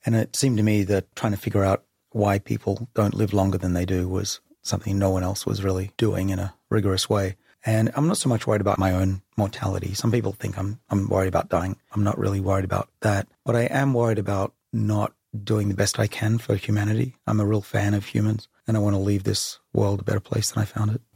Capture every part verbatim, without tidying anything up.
And it seemed to me that trying to figure out why people don't live longer than they do was something no one else was really doing in a rigorous way. And I'm not so much worried about my own mortality. Some people think I'm I'm worried about dying. I'm not really worried about that. But I am worried about not doing the best I can for humanity. I'm a real fan of humans, and I want to leave this world a better place than I found it.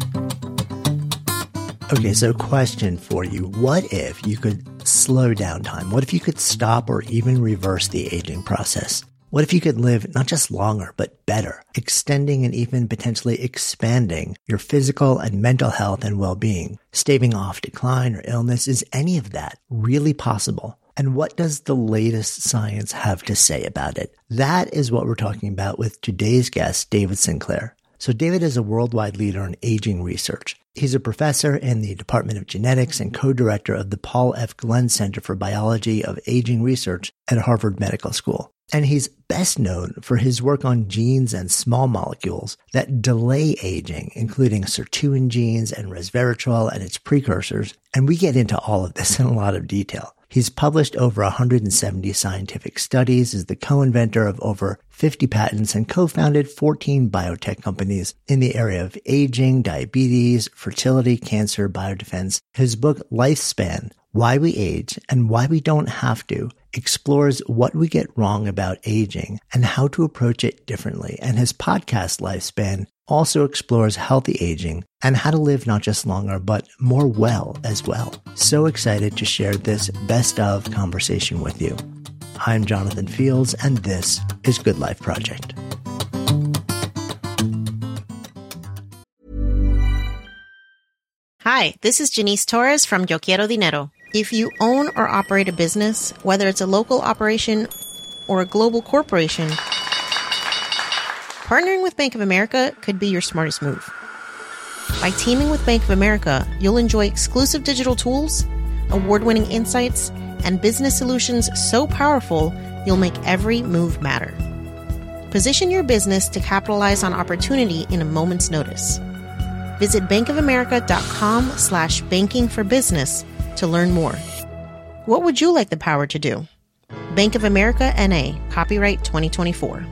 Okay, so question for you. What if you could slow down time? What if you could stop or even reverse the aging process? What if you could live not just longer, but better, extending and even potentially expanding your physical and mental health and well-being, staving off decline or illness? Is any of that really possible? And what does the latest science have to say about it? That is what we're talking about with today's guest, David Sinclair. So David is a worldwide leader in aging research. He's a professor in the Department of Genetics and co-director of the Paul F. Glenn Center for Biology of Aging Research at Harvard Medical School. And he's best known for his work on genes and small molecules that delay aging, including sirtuin genes and resveratrol and its precursors. And we get into all of this in a lot of detail. He's published over one hundred seventy scientific studies, is the co-inventor of over fifty patents, and co-founded fourteen biotech companies in the area of aging, diabetes, fertility, cancer, biodefense. His book, Lifespan, Why We Age and Why We Don't Have to, explores what we get wrong about aging and how to approach it differently. And his podcast, Lifespan, also explores healthy aging and how to live not just longer, but more well as well. So excited to share this best of conversation with you. I'm Jonathan Fields, and this is Good Life Project. Hi, this is Janice Torres from Yo Quiero Dinero. If you own or operate a business, whether it's a local operation or a global corporation, partnering with Bank of America could be your smartest move. By teaming with Bank of America, you'll enjoy exclusive digital tools, award-winning insights, and business solutions so powerful, you'll make every move matter. Position your business to capitalize on opportunity in a moment's notice. Visit bankofamerica.com slash banking for business to learn more. What would you like the power to do? Bank of America N A, copyright twenty twenty-four.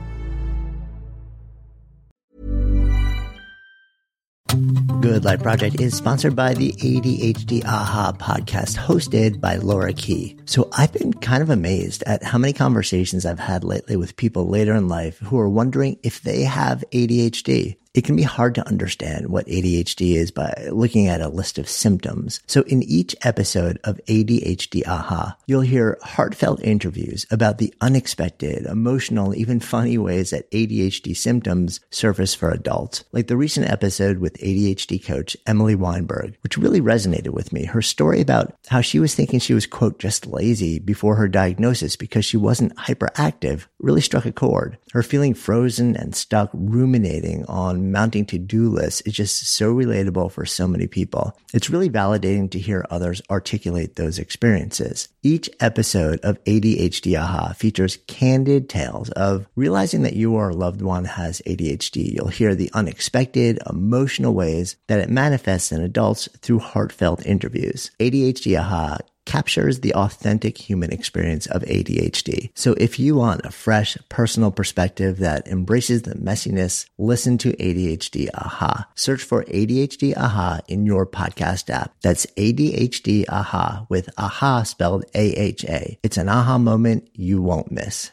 Good Life Project is sponsored by the A D H D Aha podcast, hosted by Laura Key. So I've been kind of amazed at how many conversations I've had lately with people later in life who are wondering if they have A D H D. It can be hard to understand what A D H D is by looking at a list of symptoms. So in each episode of A D H D Aha, you'll hear heartfelt interviews about the unexpected, emotional, even funny ways that A D H D symptoms surface for adults. Like the recent episode with A D H D coach Emily Weinberg, which really resonated with me. Her story about how she was thinking she was, quote, just lazy before her diagnosis because she wasn't hyperactive really struck a chord. Her feeling frozen and stuck ruminating on mounting to-do lists is just so relatable for so many people. It's really validating to hear others articulate those experiences. Each episode of A D H D Aha features candid tales of realizing that you or a loved one has A D H D. You'll hear the unexpected, emotional ways that it manifests in adults through heartfelt interviews. A D H D Aha captures the authentic human experience of A D H D. So if you want a fresh, personal perspective that embraces the messiness, listen to A D H D Aha. Search for A D H D Aha in your podcast app. That's A D H D Aha with Aha spelled A H A. It's an aha moment you won't miss.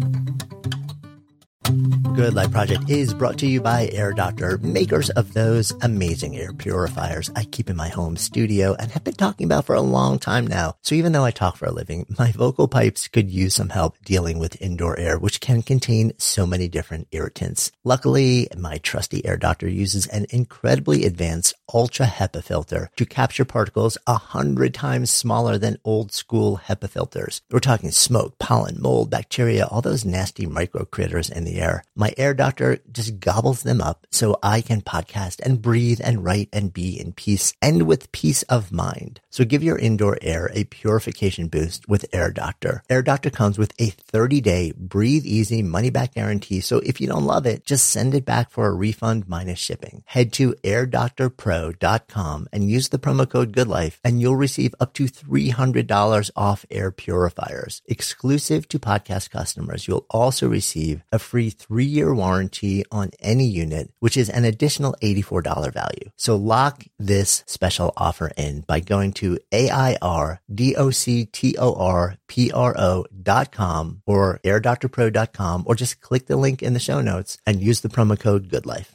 Good Life Project is brought to you by Air Doctor, makers of those amazing air purifiers I keep in my home studio and have been talking about for a long time now. So even though I talk for a living, my vocal pipes could use some help dealing with indoor air, which can contain so many different irritants. Luckily, my trusty Air Doctor uses an incredibly advanced Ultra HEPA filter to capture particles a hundred times smaller than old school HEPA filters. We're talking smoke, pollen, mold, bacteria, all those nasty micro critters in the air. My Air Doctor just gobbles them up so I can podcast and breathe and write and be in peace and with peace of mind. So give your indoor air a purification boost with Air Doctor. Air Doctor comes with a thirty-day breathe easy money back guarantee. So if you don't love it, just send it back for a refund minus shipping. Head to air doctor pro dot com and use the promo code GoodLife and you'll receive up to three hundred dollars off air purifiers. Exclusive to podcast customers, you'll also receive a free three-year warranty on any unit, which is an additional eighty-four dollars value. So lock this special offer in by going to A I R D O C T O R P R O dot com or air doctor pro dot com, or just click the link in the show notes and use the promo code GoodLife.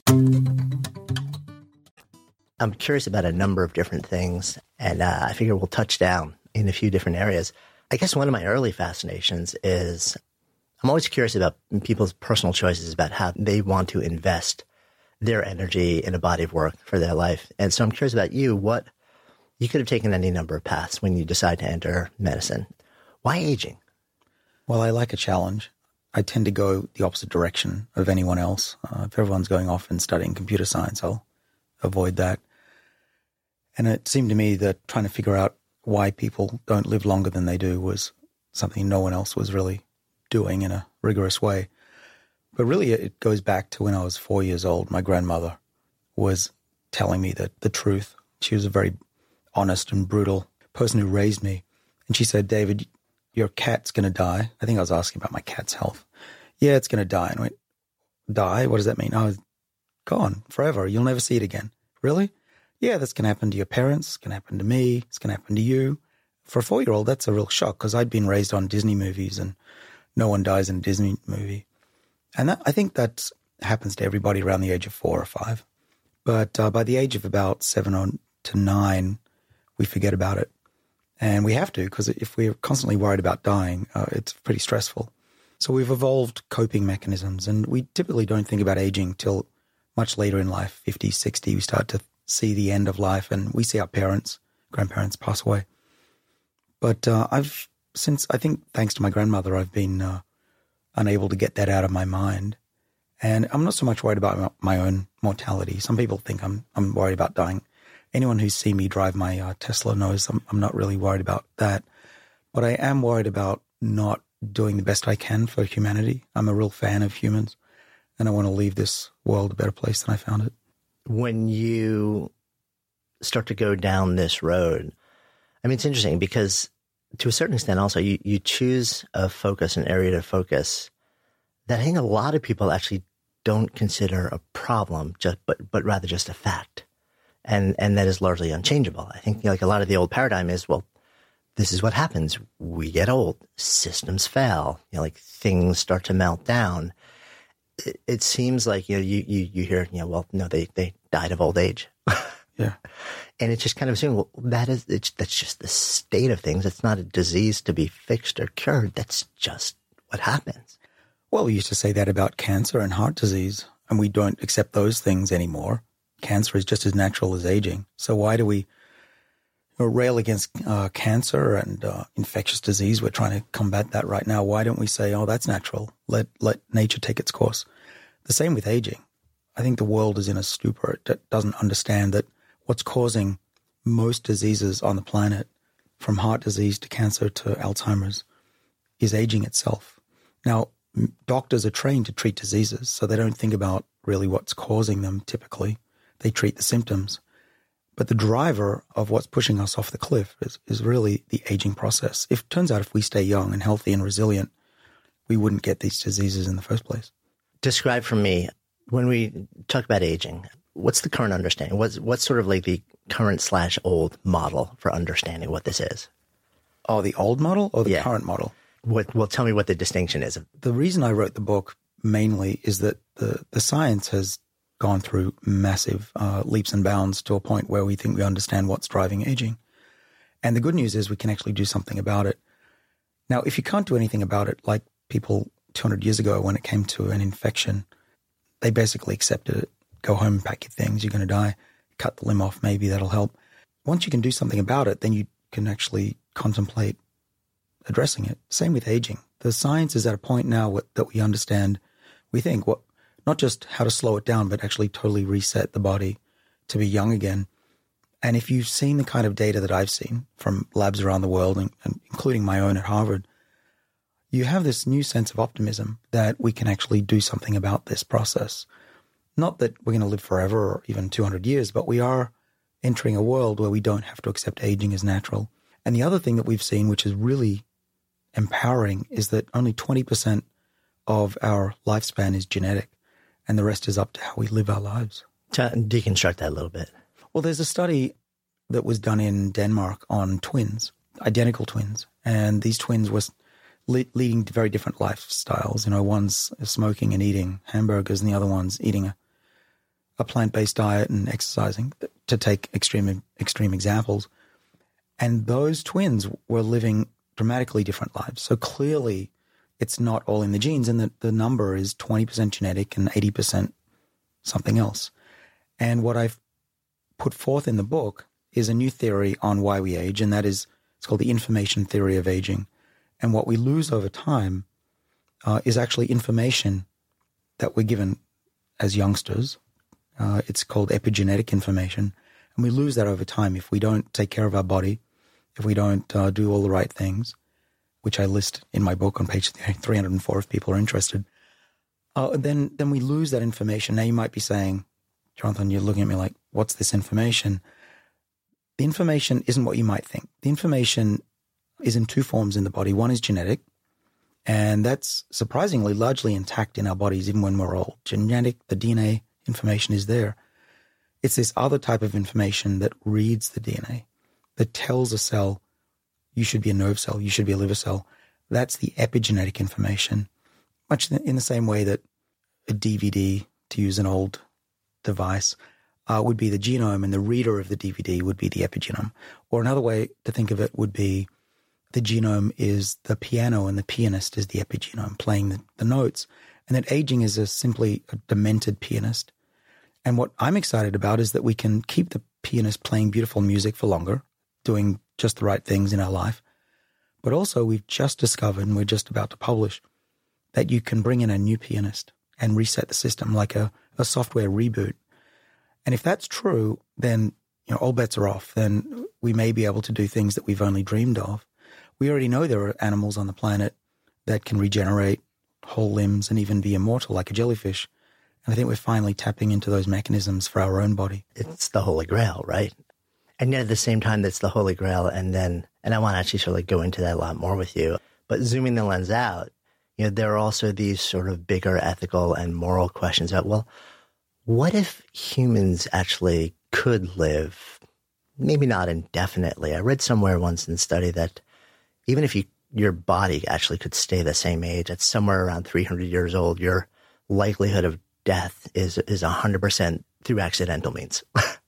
I'm curious about a number of different things, and uh, I figure we'll touch down in a few different areas. I guess one of my early fascinations is I'm always curious about people's personal choices about how they want to invest their energy in a body of work for their life. And so I'm curious about you. What you could have taken any number of paths when you decide to enter medicine. Why aging? Well, I like a challenge. I tend to go the opposite direction of anyone else. Uh, if everyone's going off and studying computer science, I'll avoid that. And it seemed to me that trying to figure out why people don't live longer than they do was something no one else was really doing in a rigorous way. But really, it goes back to when I was four years old. My grandmother was telling me that the truth. She was a very honest and brutal person who raised me. And she said, David, your cat's going to die. I think I was asking about my cat's health. Yeah, it's going to die. And I went, die? What does that mean? Oh, gone forever. You'll never see it again. Really? Yeah, that's going to happen to your parents. It's going to happen to me. It's going to happen to you. For a four-year-old, that's a real shock because I'd been raised on Disney movies and no one dies in a Disney movie. And that, I think that happens to everybody around the age of four or five. But uh, by the age of about seven or to nine, we forget about it. And we have to, because if we're constantly worried about dying, uh, it's pretty stressful. So we've evolved coping mechanisms, and we typically don't think about aging till much later in life, fifty, sixty. We start to see the end of life, and we see our parents, grandparents pass away. But uh, I've, since, I think thanks to my grandmother, I've been uh, unable to get that out of my mind. And I'm not so much worried about my own mortality. Some people think I'm I'm worried about dying. Anyone who's seen me drive my uh, Tesla knows I'm, I'm not really worried about that. But I am worried about not doing the best I can for humanity. I'm a real fan of humans, and I want to leave this world a better place than I found it. When you start to go down this road, I mean, it's interesting because to a certain extent also you, you choose a focus, an area to focus that I think a lot of people actually don't consider a problem, just but but rather just a fact. And and that is largely unchangeable. I think, you know, like a lot of the old paradigm is, well, this is what happens. We get old. Systems fail. You know, like things start to melt down. It, it seems like, you know, you, you, you hear, you know, well, no, they, they died of old age. Yeah. And it's just kind of assuming, well, that is, it's, that's just the state of things. It's not a disease to be fixed or cured. That's just what happens. Well, we used to say that about cancer and heart disease, and we don't accept those things anymore. Cancer is just as natural as aging. So why do we you know, rail against uh, cancer and uh, infectious disease? We're trying to combat that right now. Why don't we say, oh, that's natural. Let let nature take its course. The same with aging. I think the world is in a stupor. It doesn't understand that what's causing most diseases on the planet, from heart disease to cancer to Alzheimer's, is aging itself. Now, doctors are trained to treat diseases, so they don't think about really what's causing them typically. They treat the symptoms. But the driver of what's pushing us off the cliff is, is really the aging process. If it turns out if we stay young and healthy and resilient, we wouldn't get these diseases in the first place. Describe for me, when we talk about aging, what's the current understanding? What's, what's sort of like the current slash old model for understanding what this is? Oh, the old model or the yeah. current model? What, well, tell me what the distinction is. The reason I wrote the book mainly is that the, the science has gone through massive uh, leaps and bounds to a point where we think we understand what's driving aging. And the good news is we can actually do something about it. Now, if you can't do anything about it, like people two hundred years ago when it came to an infection, they basically accepted it. Go home, pack your things, you're going to die. Cut the limb off, maybe that'll help. Once you can do something about it, then you can actually contemplate addressing it. Same with aging. The science is at a point now that we understand, we think, what not just how to slow it down, but actually totally reset the body to be young again. And if you've seen the kind of data that I've seen from labs around the world, and, and including my own at Harvard, you have this new sense of optimism that we can actually do something about this process. Not that we're going to live forever or even two hundred years, but we are entering a world where we don't have to accept aging as natural. And the other thing that we've seen, which is really empowering, is that only twenty percent of our lifespan is genetic, and the rest is up to how we live our lives. To deconstruct that a little bit. Well, there's a study that was done in Denmark on twins, identical twins, and these twins were le- leading very different lifestyles. You know, one's smoking and eating hamburgers, and the other one's eating a, a plant-based diet and exercising, to take extreme extreme examples. And those twins were living dramatically different lives. So clearly, it's not all in the genes, and the, the number is twenty percent genetic and eighty percent something else. And what I've put forth in the book is a new theory on why we age, and that is, it's called the information theory of aging. And what we lose over time uh, is actually information that we're given as youngsters. Uh, it's called epigenetic information, and we lose that over time if we don't take care of our body, if we don't uh, do all the right things, which I list in my book on page three hundred four if people are interested. Uh, then, then we lose that information. Now you might be saying, Jonathan, you're looking at me like, what's this information? The information isn't what you might think. The information is in two forms in the body. One is genetic, and that's surprisingly largely intact in our bodies even when we're old. Genetic, the D N A information is there. It's this other type of information that reads the D N A, that tells a cell, you should be a nerve cell, you should be a liver cell. That's the epigenetic information, much in the same way that a D V D, to use an old device, uh, would be the genome, and the reader of the D V D would be the epigenome. Or another way to think of it would be the genome is the piano and the pianist is the epigenome playing the, the notes, and that aging is a simply a demented pianist. And what I'm excited about is that we can keep the pianist playing beautiful music for longer, doing just the right things in our life. But also we've just discovered, and we're just about to publish, that you can bring in a new pianist and reset the system like a, a software reboot. And if that's true, then you know all bets are off. Then we may be able to do things that we've only dreamed of. We already know there are animals on the planet that can regenerate whole limbs and even be immortal, like a jellyfish. And I think we're finally tapping into those mechanisms for our own body. It's the Holy Grail, right? And yet at the same time, that's the Holy Grail. And then, and I want to actually sort of go into that a lot more with you, but zooming the lens out, you know, there are also these sort of bigger ethical and moral questions about, well, what if humans actually could live, maybe not indefinitely? I read somewhere once in a study that even if you, your body actually could stay the same age, at somewhere around three hundred years old, your likelihood of death is is one hundred percent through accidental means.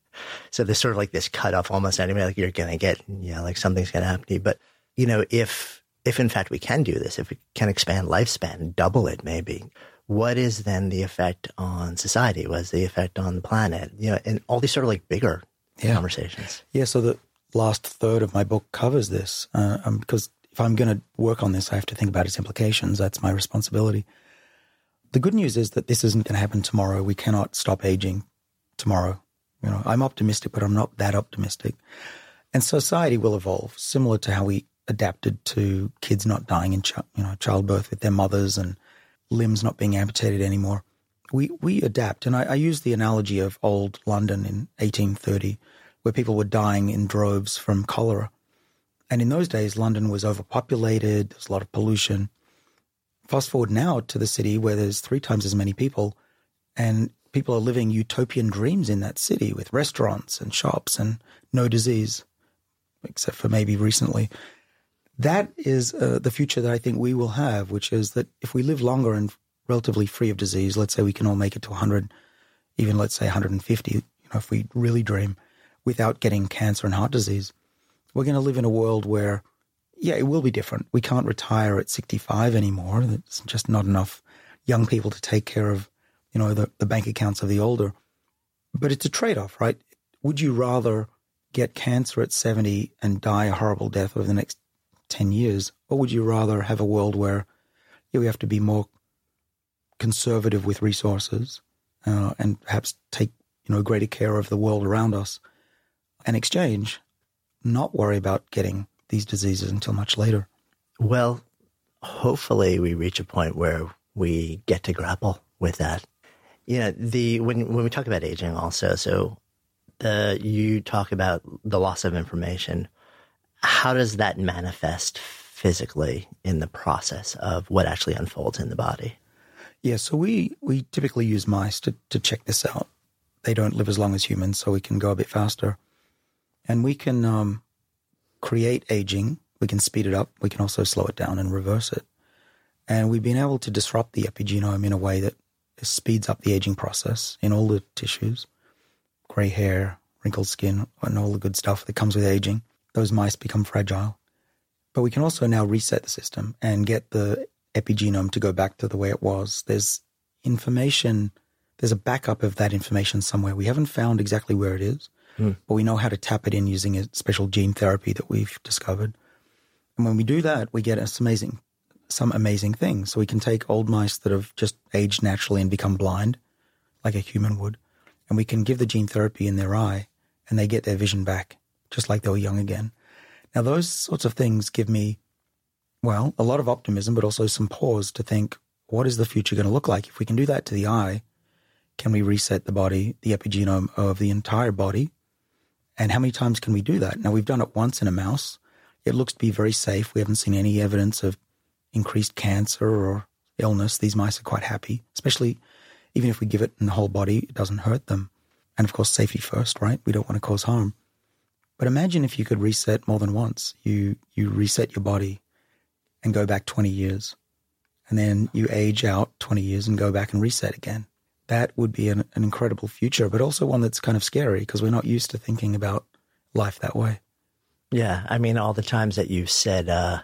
So there's sort of like this cutoff almost anyway, like you're going to get, yeah, like something's going to happen to you. But, you know, if, if in fact we can do this, if we can expand lifespan, double it maybe, what is then the effect on society? What is the effect on the planet? You know, and all these sort of like bigger yeah. conversations. Yeah. So the last third of my book covers this, uh, um, because if I'm going to work on this, I have to think about its implications. That's my responsibility. The good news is that this isn't going to happen tomorrow. We cannot stop aging tomorrow. You know, I'm optimistic, but I'm not that optimistic. And society will evolve, similar to how we adapted to kids not dying in ch- you know, childbirth with their mothers and limbs not being amputated anymore. We we adapt. And I, I use the analogy of old London in eighteen thirty, where people were dying in droves from cholera. And in those days, London was overpopulated. There's a lot of pollution. Fast forward now to the city where there's three times as many people, and people are living utopian dreams in that city with restaurants and shops and no disease, except for maybe recently. That is uh, the future that I think we will have, which is that if we live longer and relatively free of disease, let's say we can all make it to one hundred, even let's say one hundred fifty, you know, if we really dream, without getting cancer and heart disease, we're going to live in a world where, yeah, it will be different. We can't retire at sixty-five anymore. There's just not enough young people to take care of, you know, the, the bank accounts of the older. But it's a trade-off, right? Would you rather get cancer at seventy and die a horrible death over the next ten years, or would you rather have a world where yeah, we have to be more conservative with resources uh, and perhaps take, you know, greater care of the world around us, and exchange, not worry about getting these diseases until much later. Well, hopefully we reach a point where we get to grapple with that. You know, the when when we talk about aging also, so the you talk about the loss of information. How does that manifest physically in the process of what actually unfolds in the body? Yeah, so we, we typically use mice to, to check this out. They don't live as long as humans, so we can go a bit faster. And we can um, create aging. We can speed it up. We can also slow it down and reverse it. And we've been able to disrupt the epigenome in a way that speeds up the aging process in all the tissues, gray hair, wrinkled skin, and all the good stuff that comes with aging. Those mice become fragile. But we can also now reset the system and get the epigenome to go back to the way it was. There's information, there's a backup of that information somewhere. We haven't found exactly where it is, mm. but we know how to tap it in using a special gene therapy that we've discovered. And when we do that, we get some amazing, some amazing things. So we can take old mice that have just aged naturally and become blind, like a human would, and we can give the gene therapy in their eye, and they get their vision back, just like they were young again. Now, those sorts of things give me, well, a lot of optimism, but also some pause to think, what is the future going to look like? If we can do that to the eye, can we reset the body, the epigenome of the entire body? And how many times can we do that? Now, we've done it once in a mouse. It looks to be very safe. We haven't seen any evidence of increased cancer or illness. These mice are quite happy, especially even if we give it in the whole body, it doesn't hurt them. And of course, safety first, right? We don't want to cause harm. But imagine if you could reset more than once. You you reset your body and go back twenty years. And then you age out twenty years and go back and reset again. That would be an, an incredible future, but also one that's kind of scary because we're not used to thinking about life that way. Yeah. I mean, all the times that you said, uh,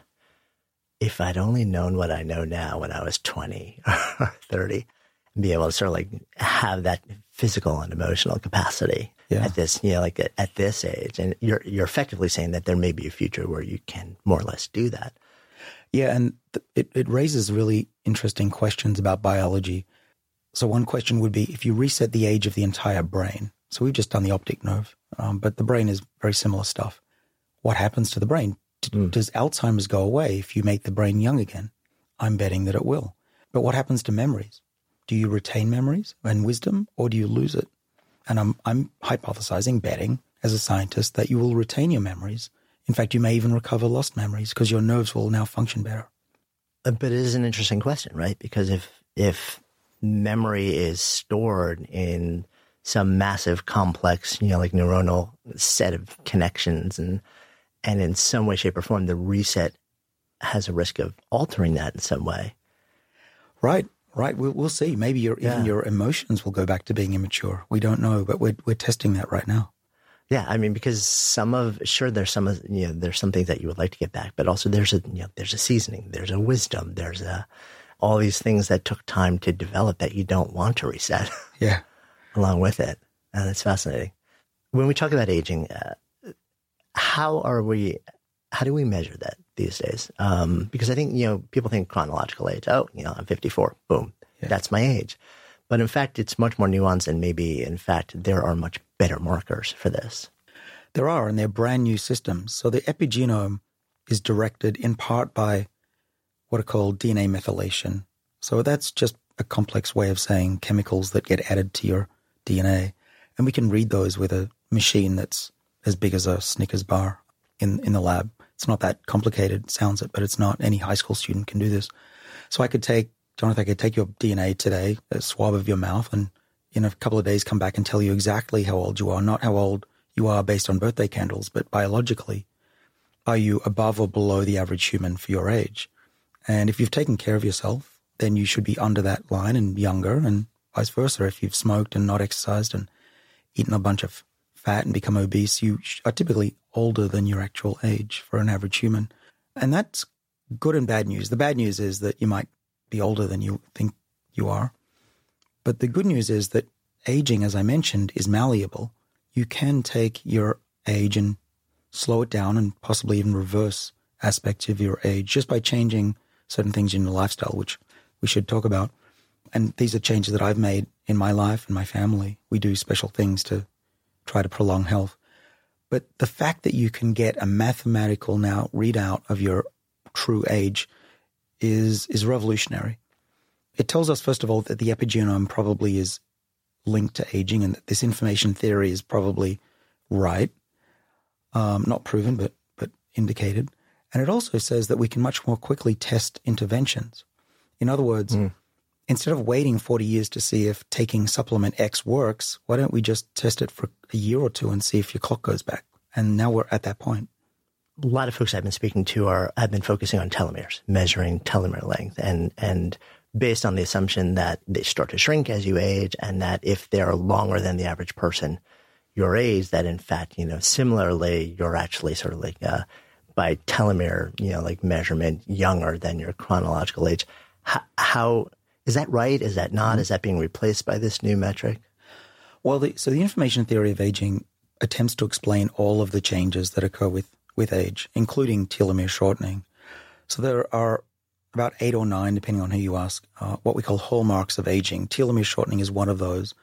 if I'd only known what I know now when I was twenty or thirty, and be able to sort of like have that physical and emotional capacity yeah. at this, you know, like at, at this age. And you're, you're effectively saying that there may be a future where you can more or less do that. Yeah. And th- it, it raises really interesting questions about biology. So one question would be, if you reset the age of the entire brain, so we've just done the optic nerve, um, but the brain is very similar stuff. What happens to the brain? D- mm. Does Alzheimer's go away if you make the brain young again? I'm betting that it will. But what happens to memories? Do you retain memories and wisdom, or do you lose it? And I'm I'm hypothesizing, betting, as a scientist, that you will retain your memories. In fact, you may even recover lost memories because your nerves will now function better. But it is an interesting question, right? Because if if memory is stored in some massive, complex, you know, like neuronal set of connections, and and in some way, shape, or form, the reset has a risk of altering that in some way. Right. Right, we'll, we'll see. Maybe your, yeah. even your emotions will go back to being immature. We don't know, but we're we're testing that right now. Yeah, I mean, because some of sure there's some of you know there's some things that you would like to get back, but also there's a you know there's a seasoning, there's a wisdom, there's a all these things that took time to develop that you don't want to reset. Yeah, along with it, and it's fascinating. When we talk about aging, uh, how are we? How do we measure that these days? Um, because I think, you know, people think chronological age. Oh, you know, I'm fifty-four. Boom. Yeah. That's my age. But in fact, it's much more nuanced, and maybe, in fact, there are much better markers for this. There are, and they're brand new systems. So the epigenome is directed in part by what are called D N A methylation. So that's just a complex way of saying chemicals that get added to your D N A. And we can read those with a machine that's as big as a Snickers bar in, in the lab. It's not that complicated, sounds it, but it's not. Any high school student can do this. So I could take, Jonathan, I could take your D N A today, a swab of your mouth, and in a couple of days come back and tell you exactly how old you are, not how old you are based on birthday candles, but biologically. Are you above or below the average human for your age? And if you've taken care of yourself, then you should be under that line and younger, and vice versa. If you've smoked and not exercised and eaten a bunch of fat and become obese, you are typically older than your actual age for an average human. And that's good and bad news. The bad news is that you might be older than you think you are. But the good news is that aging, as I mentioned, is malleable. You can take your age and slow it down and possibly even reverse aspects of your age just by changing certain things in your lifestyle, which we should talk about. And these are changes that I've made in my life and my family. We do special things to try to prolong health. But the fact that you can get a mathematical now readout of your true age is is revolutionary. It tells us, first of all, that the epigenome probably is linked to aging and that this information theory is probably right. Um, not proven, but but indicated. And it also says that we can much more quickly test interventions. In other words, mm. instead of waiting forty years to see if taking supplement X works, why don't we just test it for a year or two and see if your clock goes back? And now we're at that point. A lot of folks I've been speaking to are have been focusing on telomeres, measuring telomere length, and and based on the assumption that they start to shrink as you age, and that if they're longer than the average person your age, that in fact, you know, similarly, you're actually sort of like uh, by telomere, you know, like measurement, younger than your chronological age. How, how is that right? Is that not? Is that being replaced by this new metric? Well, the, so the information theory of aging attempts to explain all of the changes that occur with, with age, including telomere shortening. So there are about eight or nine, depending on who you ask, uh, what we call hallmarks of aging. Telomere shortening is one of those.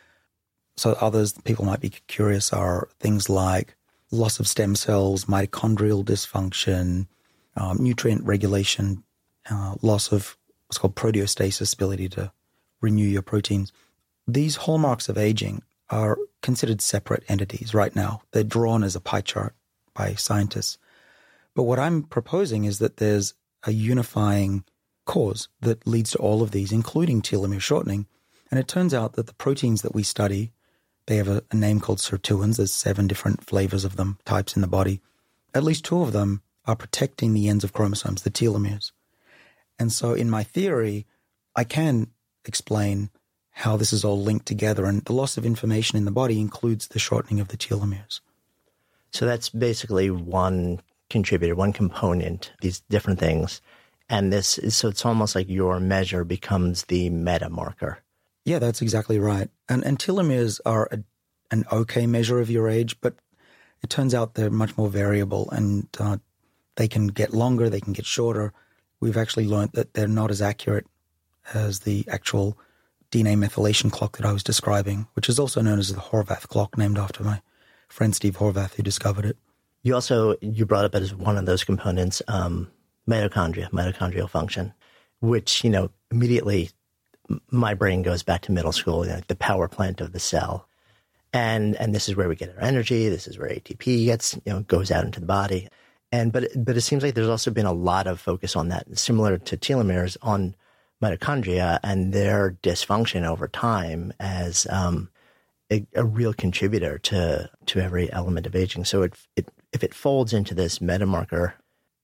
So others people might be curious are things like loss of stem cells, mitochondrial dysfunction, um, nutrient regulation, uh, loss of what's called proteostasis, ability to renew your proteins. These hallmarks of aging are considered separate entities right now. They're drawn as a pie chart by scientists. But what I'm proposing is that there's a unifying cause that leads to all of these, including telomere shortening. And it turns out that the proteins that we study, they have a, a name called sirtuins. There's seven different flavors of them, types in the body. At least two of them are protecting the ends of chromosomes, the telomeres. And so in my theory, I can explain how this is all linked together. And the loss of information in the body includes the shortening of the telomeres. So that's basically one contributor, one component, these different things. And this is, so it's almost like your measure becomes the meta marker. Yeah, that's exactly right. And, and telomeres are a, an okay measure of your age, but it turns out they're much more variable, and uh, they can get longer, they can get shorter. We've actually learned that they're not as accurate as the actual D N A methylation clock that I was describing, which is also known as the Horvath clock, named after my friend Steve Horvath, who discovered it. You also, you brought up as one of those components, um, mitochondria, mitochondrial function, which, you know, immediately my brain goes back to middle school, you know, the power plant of the cell. And, and this is where we get our energy. This is where A T P gets, you know, goes out into the body. And, but, but it seems like there's also been a lot of focus on that, similar to telomeres, on mitochondria and their dysfunction over time as, um, a, a real contributor to, to every element of aging. So it, it, if it folds into this metamarker,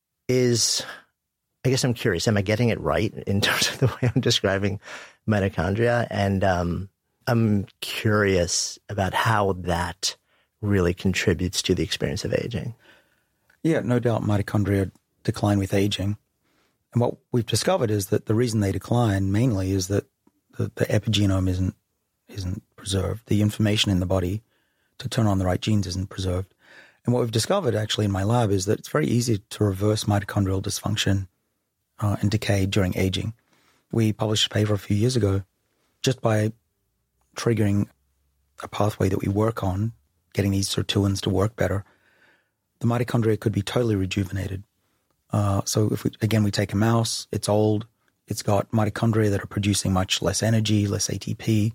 is, I guess I'm curious, am I getting it right in terms of the way I'm describing mitochondria? And um, I'm curious about how that really contributes to the experience of aging. Yeah, no doubt mitochondria decline with aging. And what we've discovered is that the reason they decline mainly is that the, the epigenome isn't isn't preserved. The information in the body to turn on the right genes isn't preserved. And what we've discovered actually in my lab is that it's very easy to reverse mitochondrial dysfunction uh, and decay during aging. We published a paper a few years ago just by triggering a pathway that we work on, getting these sirtuins to work better. The mitochondria could be totally rejuvenated. Uh, so if we, again, we take a mouse, it's old, it's got mitochondria that are producing much less energy, less A T P.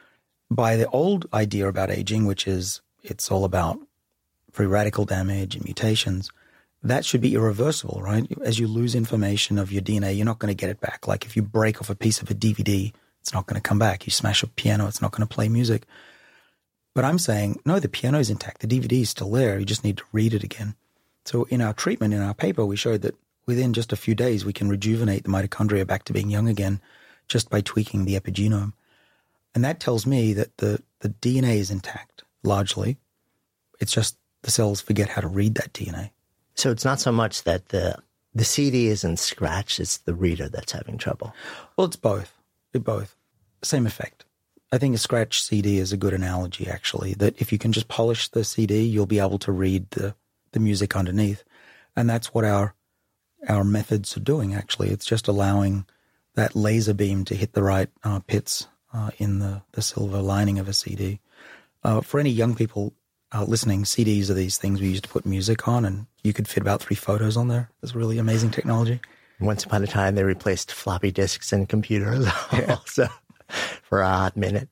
By the old idea about aging, which is it's all about free radical damage and mutations, that should be irreversible, right? As you lose information of your D N A, you're not going to get it back. Like if you break off a piece of a D V D, it's not going to come back. You smash a piano, it's not going to play music. But I'm saying, no, the piano's intact. The D V D is still there. You just need to read it again. So in our treatment, in our paper, we showed that within just a few days, we can rejuvenate the mitochondria back to being young again just by tweaking the epigenome. And that tells me that the, the D N A is intact, largely. It's just the cells forget how to read that D N A. So it's not so much that the the C D isn't scratched, it's the reader that's having trouble. Well, it's both. It's both. Same effect. I think a scratched C D is a good analogy, actually, that if you can just polish the C D, you'll be able to read the, the music underneath. And that's what our our methods are doing, actually. It's just allowing that laser beam to hit the right uh, pits uh, in the, the silver lining of a C D. Uh, for any young people uh, listening, C Ds are these things we used to put music on, and you could fit about three photos on there. It's really amazing technology. Once upon a time, they replaced floppy disks in computers Yeah. also for a hot minute.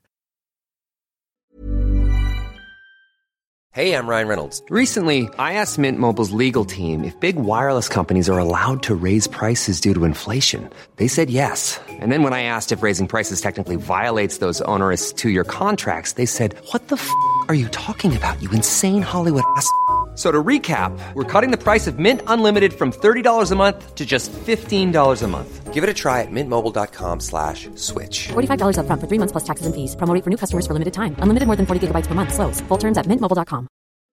Hey, I'm Ryan Reynolds. Recently, I asked Mint Mobile's legal team if big wireless companies are allowed to raise prices due to inflation. They said yes. And then when I asked if raising prices technically violates those onerous two-year contracts, they said, "What the f*** are you talking about, you insane Hollywood ass f- So to recap, we're cutting the price of Mint Unlimited from thirty dollars a month to just fifteen dollars a month. Give it a try at mintmobile.com slash switch. forty-five dollars up front for three months plus taxes and fees. Promo rate for new customers for limited time. Unlimited more than forty gigabytes per month. Slows full terms at mint mobile dot com.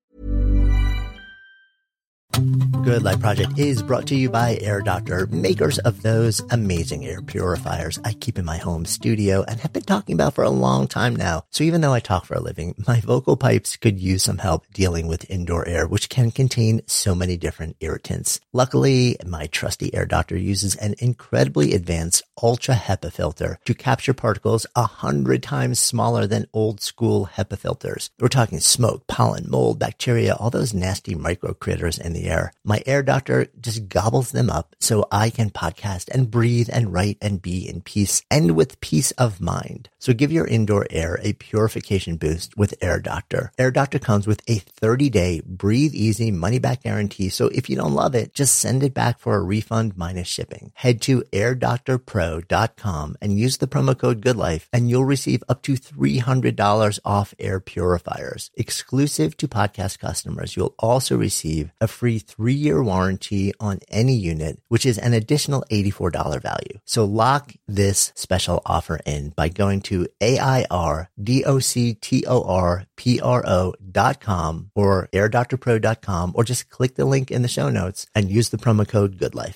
Good Life Project is brought to you by Air Doctor, makers of those amazing air purifiers I keep in my home studio and have been talking about for a long time now. So even though I talk for a living, my vocal pipes could use some help dealing with indoor air, which can contain so many different irritants. Luckily, my trusty Air Doctor uses an incredibly advanced ultra HEPA filter to capture particles a hundred times smaller than old school HEPA filters. We're talking smoke, pollen, mold, bacteria, all those nasty micro critters in the air. My Air Doctor just gobbles them up so I can podcast and breathe and write and be in peace and with peace of mind. So give your indoor air a purification boost with Air Doctor. Air Doctor comes with a thirty-day breathe easy money back guarantee. So if you don't love it, just send it back for a refund minus shipping. Head to air doctor pro dot com and use the promo code GoodLife and you'll receive up to three hundred dollars off air purifiers. Exclusive to podcast customers, you'll also receive a free three-year warranty on any unit, which is an additional eighty-four dollars value. So lock this special offer in by going to A I R D O C T O R P R O dot com or air doctor pro dot com, or just click the link in the show notes and use the promo code GoodLife.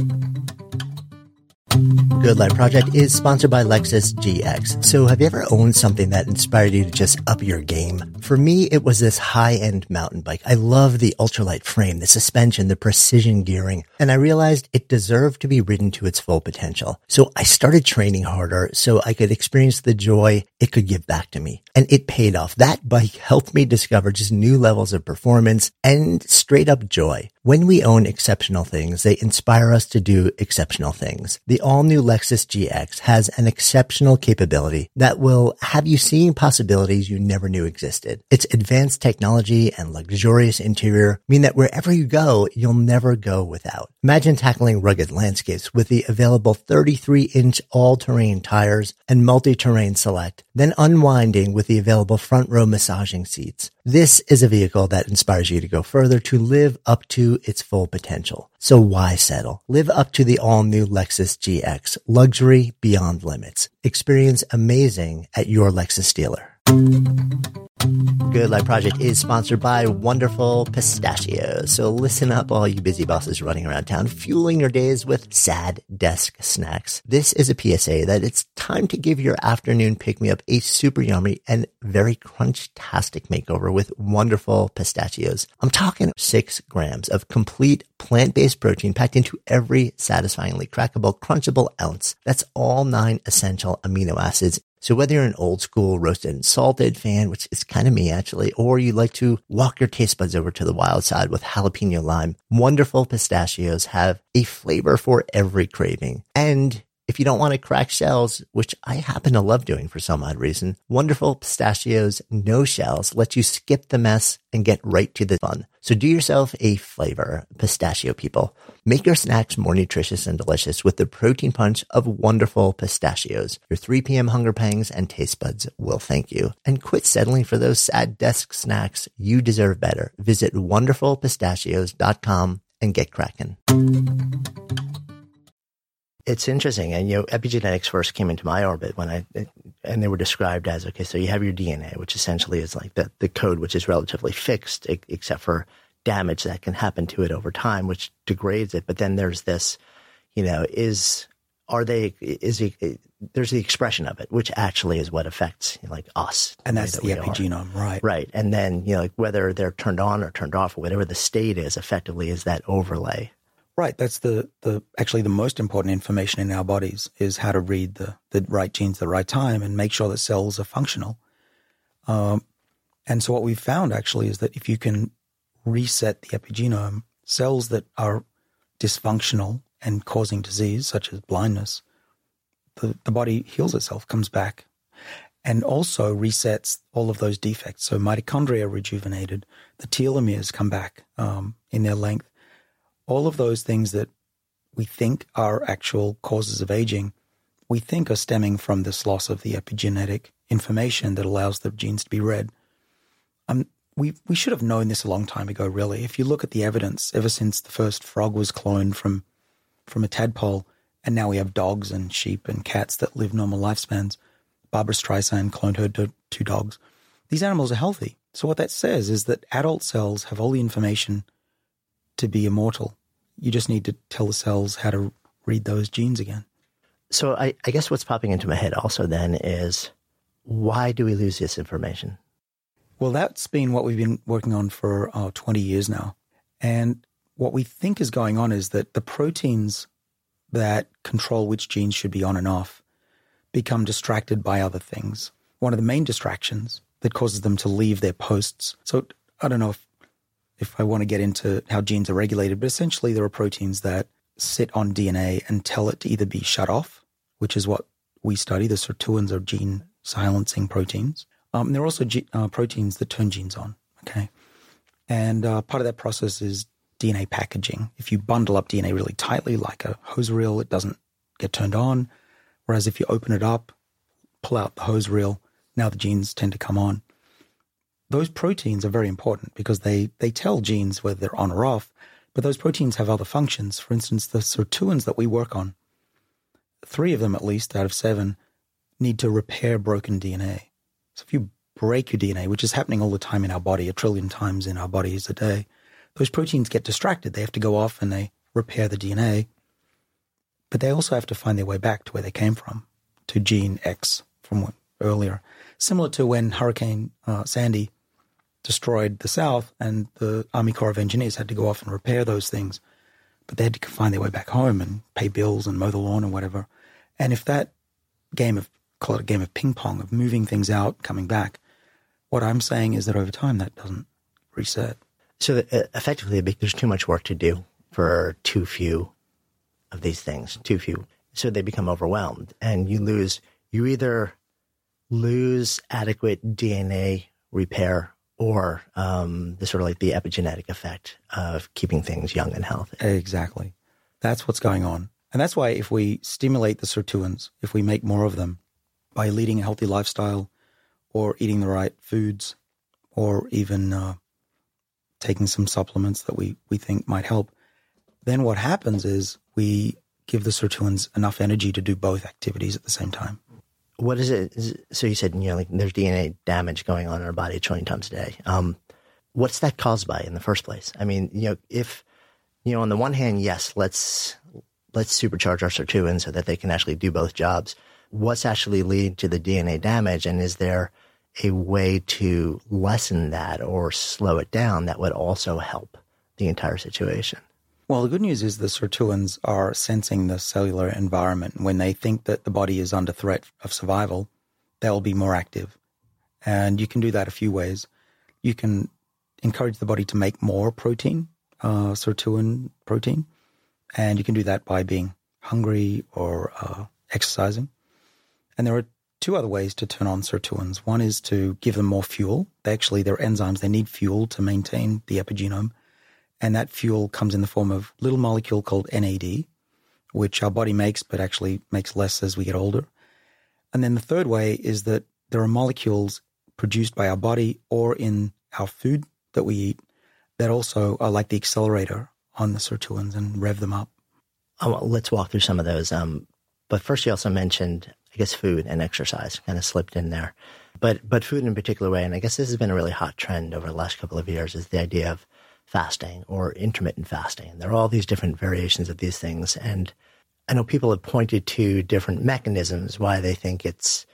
Good Life Project is sponsored by Lexus G X. So have you ever owned something that inspired you to just up your game? For me, it was this high-end mountain bike. I love the ultralight frame, the suspension, the precision gearing, and I realized it deserved to be ridden to its full potential. So I started training harder so I could experience the joy it could give back to me. And it paid off. That bike helped me discover just new levels of performance and straight up joy. When we own exceptional things, they inspire us to do exceptional things. The all-new Lexus G X has an exceptional capability that will have you seeing possibilities you never knew existed. Its advanced technology and luxurious interior mean that wherever you go, you'll never go without. Imagine tackling rugged landscapes with the available thirty-three inch all-terrain tires and multi-terrain select, then unwinding with the available front row massaging seats. This is a vehicle that inspires you to go further, to live up to its full potential. So why settle? Live up to the all-new Lexus G X. Luxury beyond limits. Experience amazing at your Lexus dealer. Good Life Project is sponsored by Wonderful Pistachios. So listen up, all you busy bosses running around town, fueling your days with sad desk snacks. This is a P S A that it's time to give your afternoon pick-me-up a super yummy and very crunch-tastic makeover with Wonderful Pistachios. I'm talking six grams of complete plant-based protein packed into every satisfyingly crackable, crunchable ounce. That's all nine essential amino acids. So whether you're an old school roasted and salted fan, which is kind of me actually, or you like to walk your taste buds over to the wild side with jalapeno lime, Wonderful Pistachios have a flavor for every craving. And if you don't want to crack shells, which I happen to love doing for some odd reason, Wonderful Pistachios No Shells let you skip the mess and get right to the fun. So do yourself a flavor, pistachio people. Make your snacks more nutritious and delicious with the protein punch of Wonderful Pistachios. Your three p.m. hunger pangs and taste buds will thank you. And quit settling for those sad desk snacks. You deserve better. Visit wonderful pistachios dot com and get cracking. It's interesting. And, you know, epigenetics first came into my orbit when I, and they were described as, okay, so you have your D N A, which essentially is like the, the code, which is relatively fixed, except for damage that can happen to it over time, which degrades it. But then there's this, you know, is, are they, is the, there's the expression of it, which actually is what affects, you know, like us. And that's that the epigenome, are. right? Right. And then, you know, like whether they're turned on or turned off or whatever the state is effectively is that overlay. Right. That's the, the actually the most important information in our bodies is how to read the, the right genes at the right time and make sure that cells are functional. Um, and so what we've found actually is that if you can reset the epigenome, cells that are dysfunctional and causing disease, such as blindness, the, the body heals itself, comes back, and also resets all of those defects. So mitochondria are rejuvenated, the telomeres come back um, in their length. All of those things that we think are actual causes of aging, we think are stemming from this loss of the epigenetic information that allows the genes to be read. Um, we we should have known this a long time ago, really. If you look at the evidence, ever since the first frog was cloned from from a tadpole, and now we have dogs and sheep and cats that live normal lifespans. Barbra Streisand cloned her to two dogs. These animals are healthy. So what that says is that adult cells have all the information to be immortal. You just need to tell the cells how to read those genes again. So I, I guess what's popping into my head also then is, why do we lose this information? Well, that's been what we've been working on for uh, twenty years now. And what we think is going on is that the proteins that control which genes should be on and off become distracted by other things. One of the main distractions that causes them to leave their posts. So I don't know if, if I want to get into how genes are regulated, but essentially there are proteins that sit on D N A and tell it to either be shut off, which is what we study. The sirtuins are gene silencing proteins. Um, there are also ge- uh, proteins that turn genes on, okay? And uh, part of that process is D N A packaging. If you bundle up D N A really tightly, like a hose reel, it doesn't get turned on. Whereas if you open it up, pull out the hose reel, now the genes tend to come on. Those proteins are very important because they, they tell genes whether they're on or off, but those proteins have other functions. For instance, the sirtuins that we work on, three of them at least out of seven, need to repair broken D N A. So if you break your D N A, which is happening all the time in our body, a trillion times in our bodies a day, those proteins get distracted. They have to go off and they repair the D N A, but they also have to find their way back to where they came from, to gene X from earlier. Similar to when Hurricane uh, Sandy destroyed the South and the Army Corps of Engineers had to go off and repair those things, but they had to find their way back home and pay bills and mow the lawn or whatever. And if that game of, call it a game of ping pong, of moving things out, coming back, what I'm saying is that over time that doesn't reset. So that, uh, effectively, there's too much work to do for too few of these things, too few. So they become overwhelmed, and you lose, you either lose adequate D N A repair or um, the sort of like the epigenetic effect of keeping things young and healthy. Exactly. That's what's going on. And that's why if we stimulate the sirtuins, if we make more of them by leading a healthy lifestyle or eating the right foods or even uh, taking some supplements that we, we think might help, then what happens is we give the sirtuins enough energy to do both activities at the same time. What is it? Is it so you said, you know, like there's D N A damage going on in our body a trillion times a day. Um, what's that caused by in the first place? I mean, you know, if, you know, on the one hand, yes, let's, let's supercharge our sirtuins so that they can actually do both jobs. What's actually leading to the D N A damage? And is there a way to lessen that or slow it down that would also help the entire situation? Well, the good news is the sirtuins are sensing the cellular environment. When they think that the body is under threat of survival, they'll be more active. And you can do that a few ways. You can encourage the body to make more protein, uh, sirtuin protein, and you can do that by being hungry or uh, exercising. And there are two other ways to turn on sirtuins. One is to give them more fuel. They actually, they're enzymes. They need fuel to maintain the epigenome. And that fuel comes in the form of a little molecule called N A D, which our body makes, but actually makes less as we get older. And then the third way is that there are molecules produced by our body or in our food that we eat that also are like the accelerator on the sirtuins and rev them up. Oh, well, let's walk through some of those. Um, but first, you also mentioned, I guess, food and exercise kind of slipped in there. But but food in a particular way, and I guess this has been a really hot trend over the last couple of years, is the idea of fasting or intermittent fasting. There are all these different variations of these things. And I know people have pointed to different mechanisms why they think it's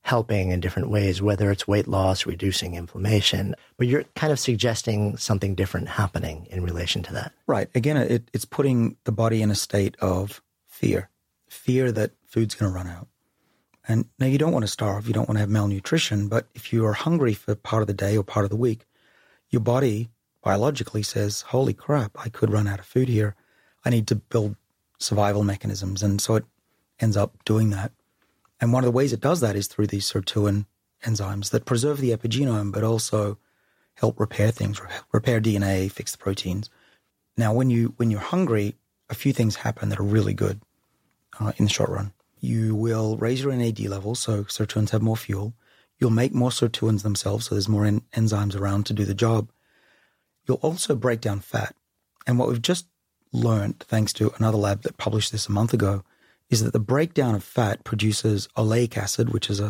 helping in different ways, whether it's weight loss, reducing inflammation, but you're kind of suggesting something different happening in relation to that. Right. Again, it, it's putting the body in a state of fear, fear that food's going to run out. And now you don't want to starve, you don't want to have malnutrition, but if you are hungry for part of the day or part of the week, your body biologically says, holy crap, I could run out of food here. I need to build survival mechanisms. And so it ends up doing that. And one of the ways it does that is through these sirtuin enzymes that preserve the epigenome, but also help repair things, repair D N A, fix the proteins. Now, when, you, when you're hungry, a few things happen that are really good uh, in the short run. You will raise your N A D levels, so sirtuins have more fuel. You'll make more sirtuins themselves, so there's more en- enzymes around to do the job. You'll also break down fat. And what we've just learned, thanks to another lab that published this a month ago, is that the breakdown of fat produces oleic acid, which is a,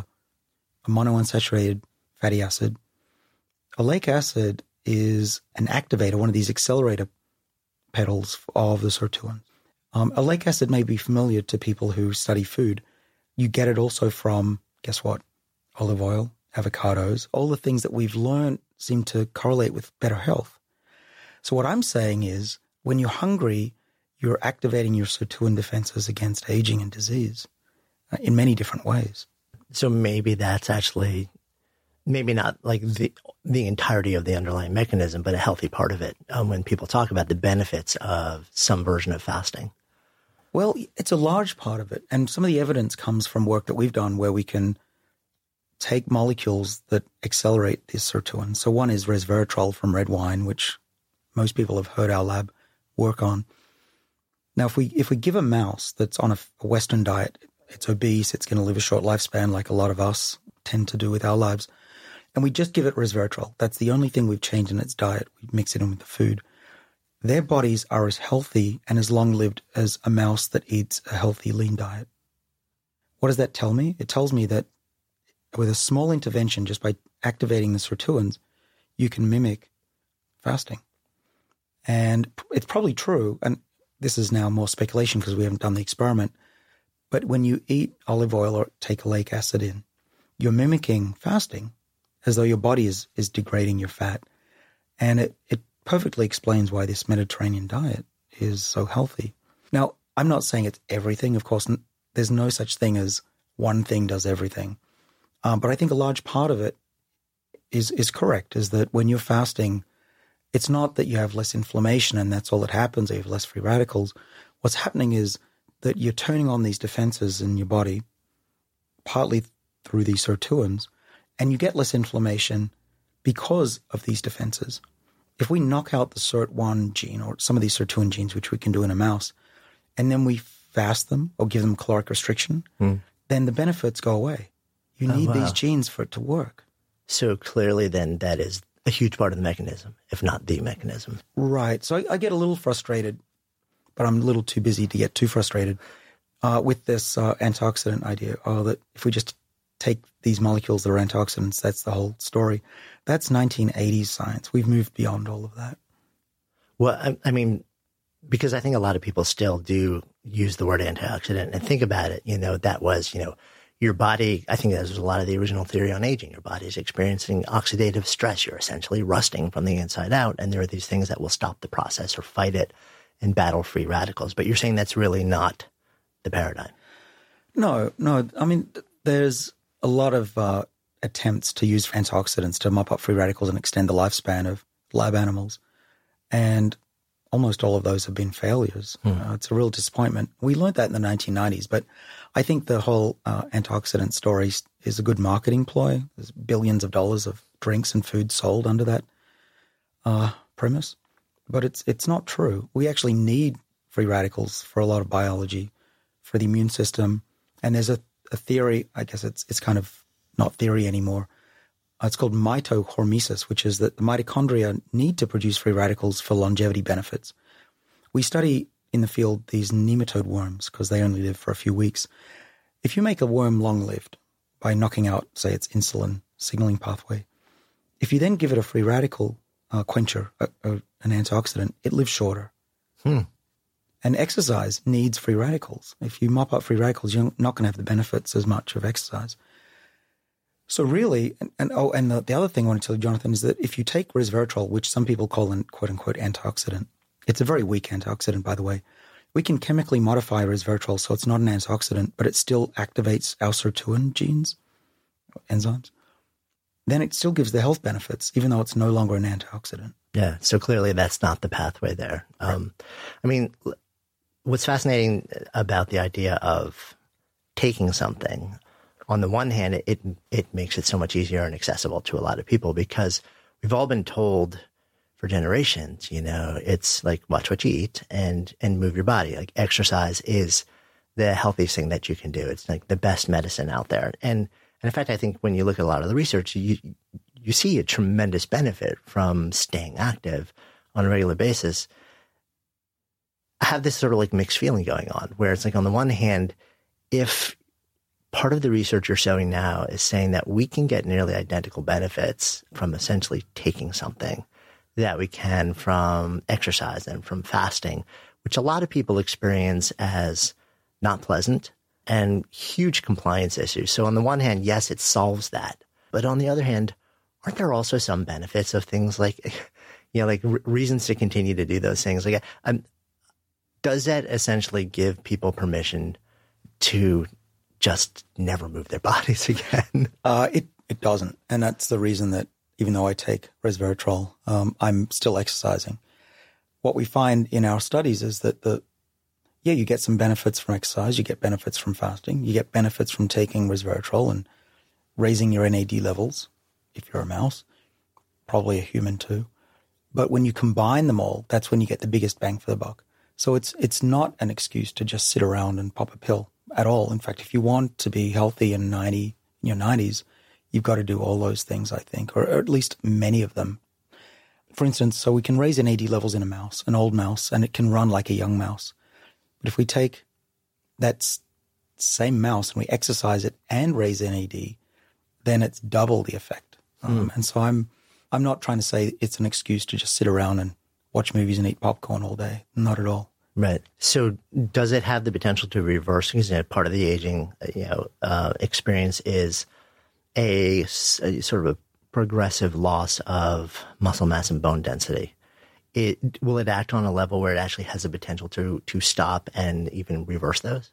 a monounsaturated fatty acid. Oleic acid is an activator, one of these accelerator pedals of the sirtuins. Um, oleic acid may be familiar to people who study food. You get it also from, guess what? Olive oil, avocados, all the things that we've learned seem to correlate with better health. So what I'm saying is when you're hungry, you're activating your sirtuin defenses against aging and disease uh, in many different ways. So maybe that's actually, maybe not like the the entirety of the underlying mechanism, but a healthy part of it um, when people talk about the benefits of some version of fasting. Well, it's a large part of it. And some of the evidence comes from work that we've done where we can take molecules that accelerate this sirtuin. So one is resveratrol from red wine, which most people have heard our lab work on. Now, if we if we give a mouse that's on a, a Western diet, it's obese, it's going to live a short lifespan like a lot of us tend to do with our lives, and we just give it resveratrol, that's the only thing we've changed in its diet. We mix it in with the food. Their bodies are as healthy and as long-lived as a mouse that eats a healthy, lean diet. What does that tell me? It tells me that with a small intervention, just by activating the sirtuins, you can mimic fasting. And it's probably true, and this is now more speculation because we haven't done the experiment, but when you eat olive oil or take oleic acid in, you're mimicking fasting as though your body is, is degrading your fat. And it, it perfectly explains why this Mediterranean diet is so healthy. Now, I'm not saying it's everything. Of course, n- there's no such thing as one thing does everything. Um, but I think a large part of it is is correct, is that when you're fasting, it's not that you have less inflammation and that's all that happens, or you have less free radicals. What's happening is that you're turning on these defenses in your body, partly through these sirtuins, and you get less inflammation because of these defenses. If we knock out the S I R T one gene or some of these sirtuin genes, which we can do in a mouse, and then we fast them or give them caloric restriction, mm. then the benefits go away. You need oh, wow. these genes for it to work. So clearly then that is a huge part of the mechanism, if not the mechanism. Right. So I, I get a little frustrated, but I'm a little too busy to get too frustrated uh, with this uh, antioxidant idea. Oh, that if we just take these molecules that are antioxidants, that's the whole story. That's nineteen eighties science. We've moved beyond all of that. Well, I, I mean, because I think a lot of people still do use the word antioxidant and think about it. You know, that was, you know, your body, I think that was a lot of the original theory on aging. Your body is experiencing oxidative stress. You're essentially rusting from the inside out. And there are these things that will stop the process or fight it and battle free radicals. But you're saying that's really not the paradigm. No, no. I mean, there's a lot of uh, attempts to use antioxidants to mop up free radicals and extend the lifespan of lab animals. And almost all of those have been failures. Hmm. Uh, it's a real disappointment. We learned that in the nineteen nineties, but I think the whole uh, antioxidant story is a good marketing ploy. There's billions of dollars of drinks and food sold under that uh, premise, but it's it's not true. We actually need free radicals for a lot of biology, for the immune system, and there's a, a theory, I guess it's it's kind of not theory anymore. Uh, it's called mitohormesis, which is that the mitochondria need to produce free radicals for longevity benefits. We study in the field these nematode worms because they only live for a few weeks. If you make a worm long-lived by knocking out, say, its insulin signaling pathway, if you then give it a free radical uh, quencher, a, a, an antioxidant, it lives shorter. Hmm. And exercise needs free radicals. If you mop up free radicals, you're not going to have the benefits as much of exercise. So really, and, and oh, and the, the other thing I want to tell you, Jonathan, is that if you take resveratrol, which some people call an quote-unquote antioxidant, it's a very weak antioxidant, by the way. We can chemically modify resveratrol so it's not an antioxidant, but it still activates our sirtuin genes, enzymes. Then it still gives the health benefits, even though it's no longer an antioxidant. Yeah, so clearly that's not the pathway there. Right. Um, I mean, what's fascinating about the idea of taking something, on the one hand, it it makes it so much easier and accessible to a lot of people because we've all been told for generations, you know, it's like watch what you eat and and move your body. Like exercise is the healthiest thing that you can do. It's like the best medicine out there. And, and in fact, I think when you look at a lot of the research, you you see a tremendous benefit from staying active on a regular basis. I have this sort of like mixed feeling going on where it's like on the one hand, if part of the research you're showing now is saying that we can get nearly identical benefits from essentially taking something that we can from exercise and from fasting, which a lot of people experience as not pleasant and huge compliance issues. So on the one hand, yes, it solves that. But on the other hand, aren't there also some benefits of things like, you know, like r- reasons to continue to do those things? Like, um, does that essentially give people permission to just never move their bodies again? Uh, it, it doesn't. And that's the reason that even though I take resveratrol, um, I'm still exercising. What we find in our studies is that the, yeah, you get some benefits from exercise, you get benefits from fasting, you get benefits from taking resveratrol and raising your N A D levels, if you're a mouse, probably a human too. But when you combine them all, that's when you get the biggest bang for the buck. So it's it's not an excuse to just sit around and pop a pill at all. In fact, if you want to be healthy in ninety in your nineties, you've got to do all those things, I think, or, or at least many of them. For instance, so we can raise N A D levels in a mouse, an old mouse, and it can run like a young mouse. But if we take that same mouse and we exercise it and raise N A D, then it's double the effect. Mm. Um, and so I'm I'm not trying to say it's an excuse to just sit around and watch movies and eat popcorn all day. Not at all. Right. So does it have the potential to reverse? Because you know, part of the aging, you know, uh, experience is a, a sort of a progressive loss of muscle mass and bone density. It, will it act on a level where it actually has the potential to to stop and even reverse those?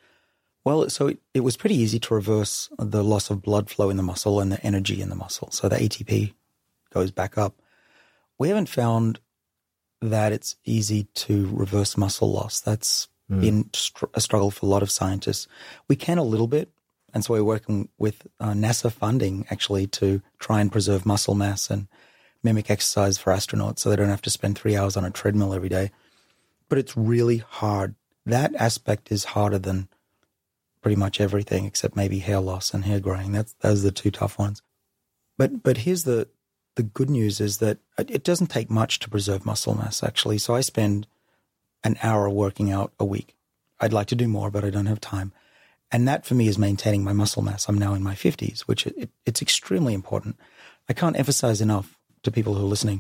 Well, so it, it was pretty easy to reverse the loss of blood flow in the muscle and the energy in the muscle. So the A T P goes back up. We haven't found that it's easy to reverse muscle loss. That's mm. been str- a struggle for a lot of scientists. We can a little bit, and so we're working with uh, NASA funding actually to try and preserve muscle mass and mimic exercise for astronauts so they don't have to spend three hours on a treadmill every day. But it's really hard. That aspect is harder than pretty much everything except maybe hair loss and hair growing. That's those are the two tough ones. But but here's the the good news is that it doesn't take much to preserve muscle mass, actually. So I spend an hour working out a week. I'd like to do more, but I don't have time. And that for me is maintaining my muscle mass. I'm now in my fifties, which it, it, it's extremely important. I can't emphasize enough to people who are listening,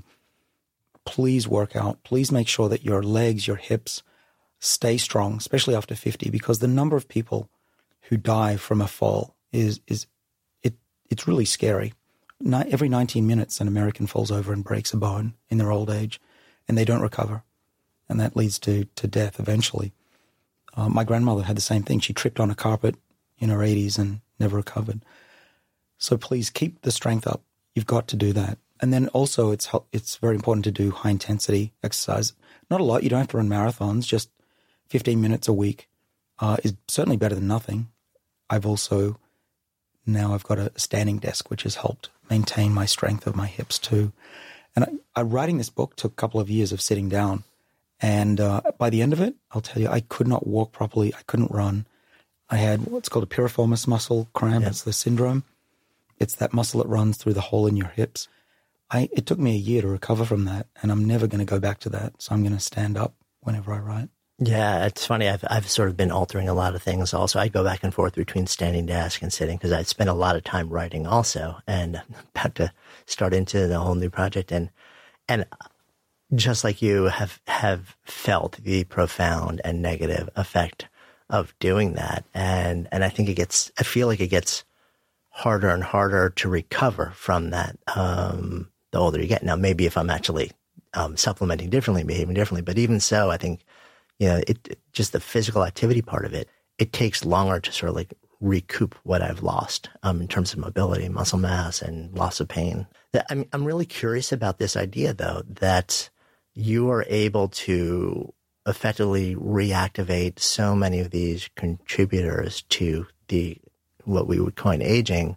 please work out. Please make sure that your legs, your hips stay strong, especially after fifty, because the number of people who die from a fall is, is it it's really scary. Every nineteen minutes, an American falls over and breaks a bone in their old age, and they don't recover. And that leads to, to death eventually. Uh, my grandmother had the same thing. She tripped on a carpet in her eighties and never recovered. So please keep the strength up. You've got to do that. And then also it's it's very important to do high-intensity exercise. Not a lot. You don't have to run marathons. Just fifteen minutes a week uh, is certainly better than nothing. I've also, now I've got a standing desk, which has helped maintain my strength of my hips too. And I, I, writing this book took a couple of years of sitting down. And uh, by the end of it, I'll tell you, I could not walk properly. I couldn't run. I had what's called a piriformis muscle cramp. Yeah. It's the syndrome. It's that muscle that runs through the hole in your hips. I, it took me a year to recover from that, and I'm never going to go back to that. So I'm going to stand up whenever I write. Yeah, it's funny. I've I've sort of been altering a lot of things also. I go back and forth between standing desk and sitting because I spent a lot of time writing also, and I'm about to start into the whole new project. And and just like you have have felt the profound and negative effect of doing that. And and I think it gets, I feel like it gets harder and harder to recover from that um, the older you get. Now, maybe if I'm actually um, supplementing differently, behaving differently, but even so, I think, you know, it, it just the physical activity part of it, it takes longer to sort of like recoup what I've lost um, in terms of mobility, muscle mass, and loss of pain. I'm, I'm really curious about this idea, though, that you are able to effectively reactivate so many of these contributors to the what we would coin aging,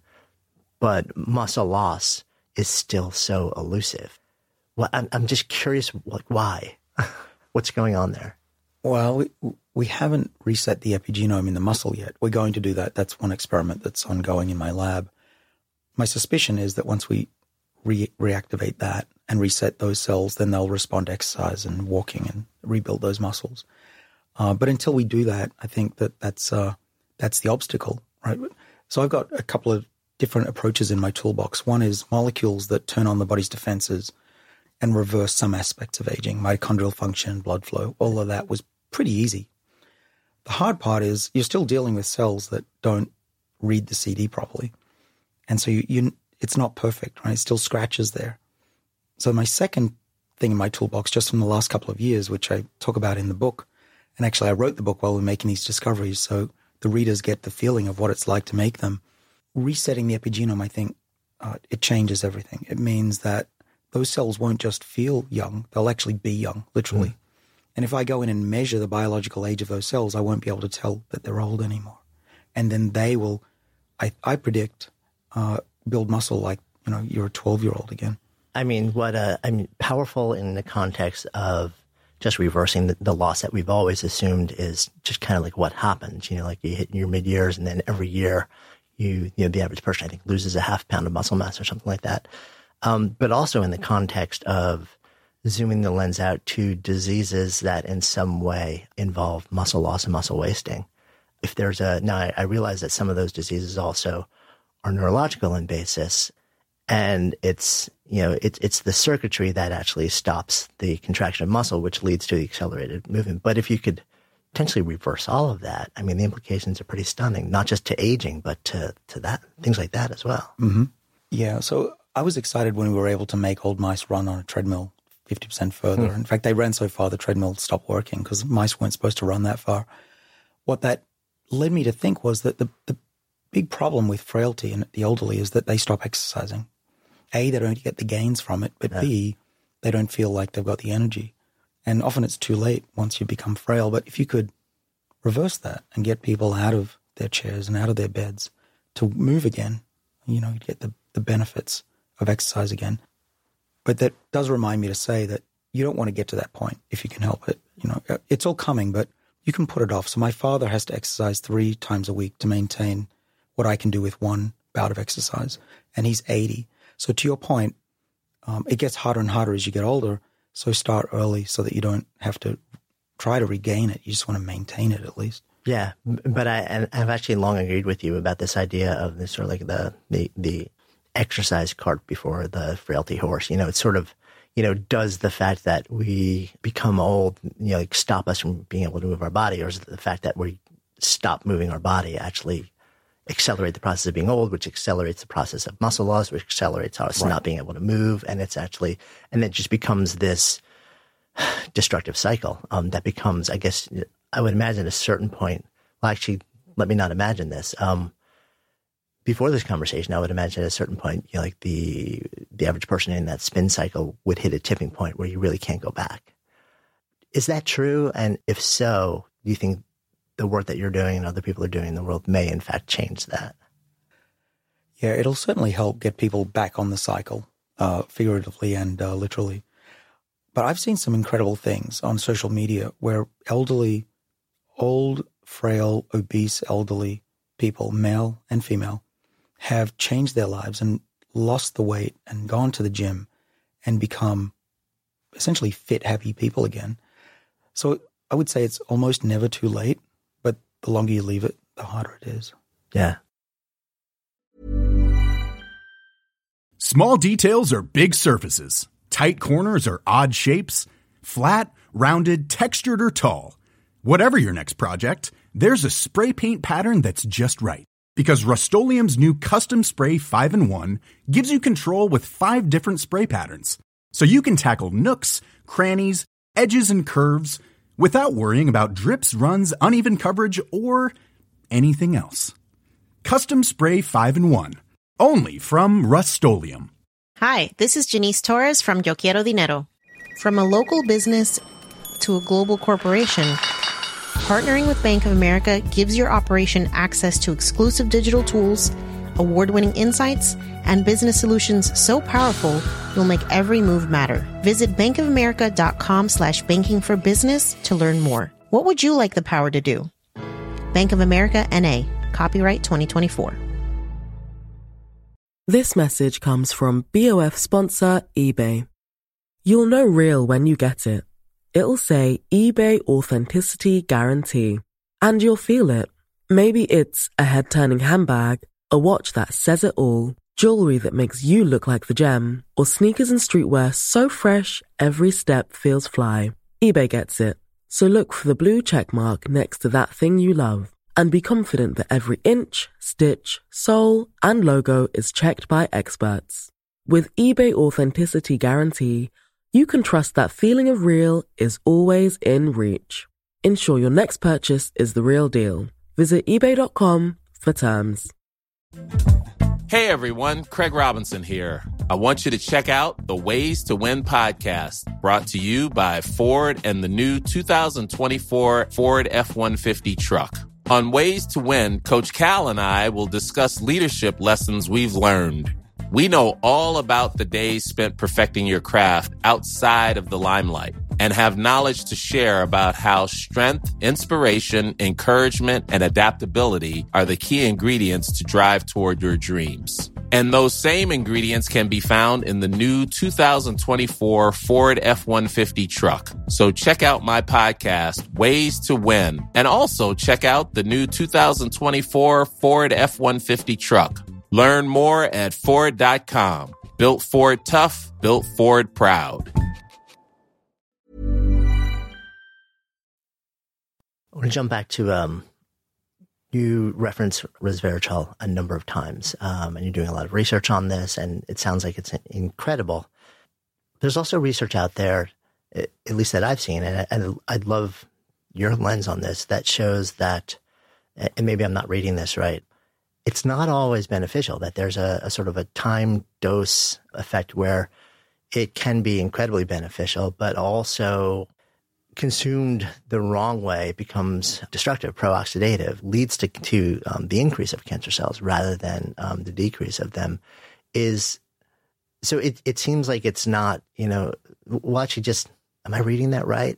but muscle loss is still so elusive. Well, I'm, I'm just curious, like, why? What's going on there? Well, we, we haven't reset the epigenome in the muscle yet. We're going to do that. That's one experiment that's ongoing in my lab. My suspicion is that once we re- reactivate that and reset those cells, then they'll respond to exercise and walking and rebuild those muscles. Uh, but until we do that, I think that that's uh, that's the obstacle, right? So I've got a couple of different approaches in my toolbox. One is molecules that turn on the body's defenses and reverse some aspects of aging, mitochondrial function, blood flow. All of that was pretty easy. The hard part is you're still dealing with cells that don't read the C D properly. And so you, you it's not perfect, right? It still scratches there. So my second thing in my toolbox, just from the last couple of years, which I talk about in the book, and actually I wrote the book while we're making these discoveries, so the readers get the feeling of what it's like to make them. Resetting the epigenome, I think, uh, it changes everything. It means that those cells won't just feel young, they'll actually be young, literally. Mm. And if I go in and measure the biological age of those cells, I won't be able to tell that they're old anymore. And then they will, I, I predict, uh, build muscle like, you know, you're a twelve-year-old again. I mean, what uh, I mean, powerful in the context of just reversing the, the loss that we've always assumed is just kind of like what happens. You know, like you hit your mid-years and then every year you, you know, the average person, I think, loses a half pound of muscle mass or something like that. Um, but also in the context of zooming the lens out to diseases that in some way involve muscle loss and muscle wasting. If there's a, now I, I realize that some of those diseases also are neurological in basis, and it's, you know, it's, it's the circuitry that actually stops the contraction of muscle, which leads to the accelerated movement. But if you could potentially reverse all of that, I mean, the implications are pretty stunning, not just to aging, but to, to that, things like that as well. Mm-hmm. Yeah. So I was excited when we were able to make old mice run on a treadmill fifty percent further. Hmm. In fact, they ran so far the treadmill stopped working because mice weren't supposed to run that far. What that led me to think was that the, the big problem with frailty in the elderly is that they stop exercising. A, they don't get the gains from it, but yeah. B, they don't feel like they've got the energy. And often it's too late once you become frail. But if you could reverse that and get people out of their chairs and out of their beds to move again, you know, you get the, the benefits of exercise again. But that does remind me to say that you don't want to get to that point if you can help it. You know, it's all coming, but you can put it off. So my father has to exercise three times a week to maintain what I can do with one bout of exercise. And he's eighty. So to your point, um, it gets harder and harder as you get older. So start early so that you don't have to try to regain it. You just want to maintain it at least. Yeah, but I, and I've actually long agreed with you about this idea of this sort of like the, the, the exercise cart before the frailty horse. You know, it's sort of, you know, does the fact that we become old, you know, like stop us from being able to move our body, or is it the fact that we stop moving our body actually accelerate the process of being old, which accelerates the process of muscle loss, which accelerates us right. not being able to move. And it's actually, and it just becomes this destructive cycle um, that becomes, I guess, I would imagine at a certain point, well, actually, let me not imagine this. Um, before this conversation, I would imagine at a certain point, you know, like the, the average person in that spin cycle would hit a tipping point where you really can't go back. Is that true? And if so, do you think the work that you're doing and other people are doing in the world may in fact change that? Yeah, it'll certainly help get people back on the cycle, uh, figuratively and uh, literally. But I've seen some incredible things on social media where elderly, old, frail, obese, elderly people, male and female, have changed their lives and lost the weight and gone to the gym and become essentially fit, happy people again. So I would say it's almost never too late. The longer you leave it, the harder it is. Yeah. Small details are big surfaces. Tight corners are odd shapes. Flat, rounded, textured, or tall. Whatever your next project, there's a spray paint pattern that's just right. Because Rust-Oleum's new Custom Spray five in one gives you control with five different spray patterns. So you can tackle nooks, crannies, edges, and curves without worrying about drips, runs, uneven coverage, or anything else. Custom Spray five in one. Only from Rust-Oleum. Hi, this is Janice Torres from Yo Quiero Dinero. From a local business to a global corporation, partnering with Bank of America gives your operation access to exclusive digital tools, award-winning insights, and business solutions so powerful you'll make every move matter. Visit bankofamerica.com slash banking for business to learn more. What would you like the power to do? Bank of America, N A. Copyright twenty twenty-four. This message comes from B O F sponsor eBay. You'll know real when you get it. It'll say eBay Authenticity Guarantee. And you'll feel it. Maybe it's a head-turning handbag, a watch that says it all, jewelry that makes you look like the gem, or sneakers and streetwear so fresh every step feels fly. eBay gets it. So look for the blue check mark next to that thing you love. And be confident that every inch, stitch, sole, and logo is checked by experts. With eBay Authenticity Guarantee, you can trust that feeling of real is always in reach. Ensure your next purchase is the real deal. Visit ebay dot com for terms. Hey everyone, Craig Robinson here. I want you to check out the Ways to Win podcast, brought to you by Ford and the new two thousand twenty-four Ford F one fifty truck. On Ways to Win, Coach Cal and I will discuss leadership lessons we've learned. We know all about the days spent perfecting your craft outside of the limelight and have knowledge to share about how strength, inspiration, encouragement, and adaptability are the key ingredients to drive toward your dreams. And those same ingredients can be found in the new two thousand twenty-four Ford F one fifty truck. So check out my podcast, Ways to Win, and also check out the new two thousand twenty-four Ford F one fifty truck. Learn more at Ford dot com. Built Ford tough, built Ford proud. I want to jump back to, um, you referenced resveratrol a number of times, um, and you're doing a lot of research on this, and it sounds like it's incredible. There's also research out there, at least that I've seen, and, and I'd love your lens on this, that shows that, and maybe I'm not reading this right, it's not always beneficial, that there's a, a sort of a time dose effect where it can be incredibly beneficial, but also consumed the wrong way becomes destructive, pro-oxidative, leads to, to um, the increase of cancer cells rather than um, the decrease of them. Is so it, it seems like it's not, you know, well, actually just, am I reading that right?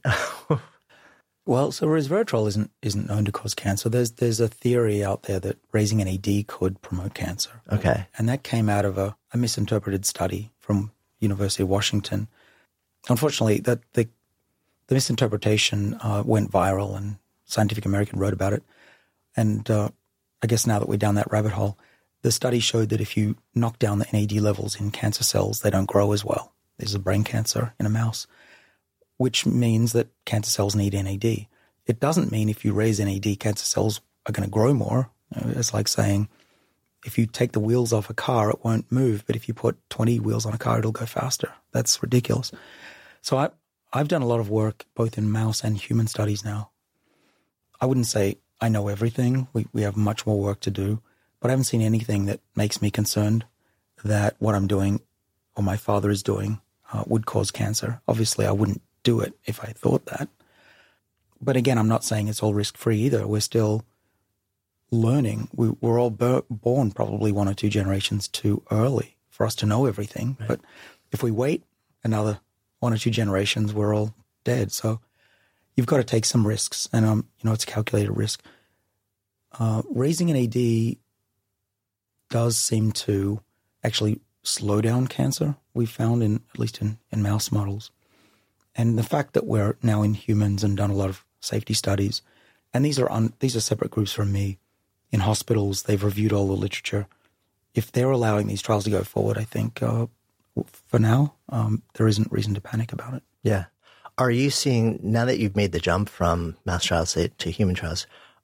Well, so resveratrol isn't isn't known to cause cancer. There's there's a theory out there that raising N A D could promote cancer. Okay. And that came out of a, a misinterpreted study from University of Washington. Unfortunately, that the the misinterpretation uh, went viral, and Scientific American wrote about it. And uh, I guess now that we're down that rabbit hole, the study showed that if you knock down the N A D levels in cancer cells, they don't grow as well. There's a brain cancer in a mouse, which means that cancer cells need N A D. It doesn't mean if you raise N A D, cancer cells are going to grow more. It's like saying if you take the wheels off a car, it won't move, but if you put twenty wheels on a car, it'll go faster. That's ridiculous. So I, I've done a lot of work both in mouse and human studies now. I wouldn't say I know everything. We, we have much more work to do, but I haven't seen anything that makes me concerned that what I'm doing or my father is doing uh, would cause cancer. Obviously, I wouldn't do it if I thought that. But again, I'm not saying it's all risk-free either. We're still learning. We, we're all ber- born probably one or two generations too early for us to know everything. Right. But if we wait another one or two generations, we're all dead. So you've got to take some risks. And, um, you know, it's a calculated risk. Uh, raising N A D does seem to actually slow down cancer, we found, in at least in, in mouse models. And the fact that we're now in humans and done a lot of safety studies, and these are un, these are separate groups from me, in hospitals, they've reviewed all the literature. If they're allowing these trials to go forward, I think uh, for now, um, there isn't reason to panic about it. Yeah. Are you seeing, now that you've made the jump from mouse trials to, to human trials,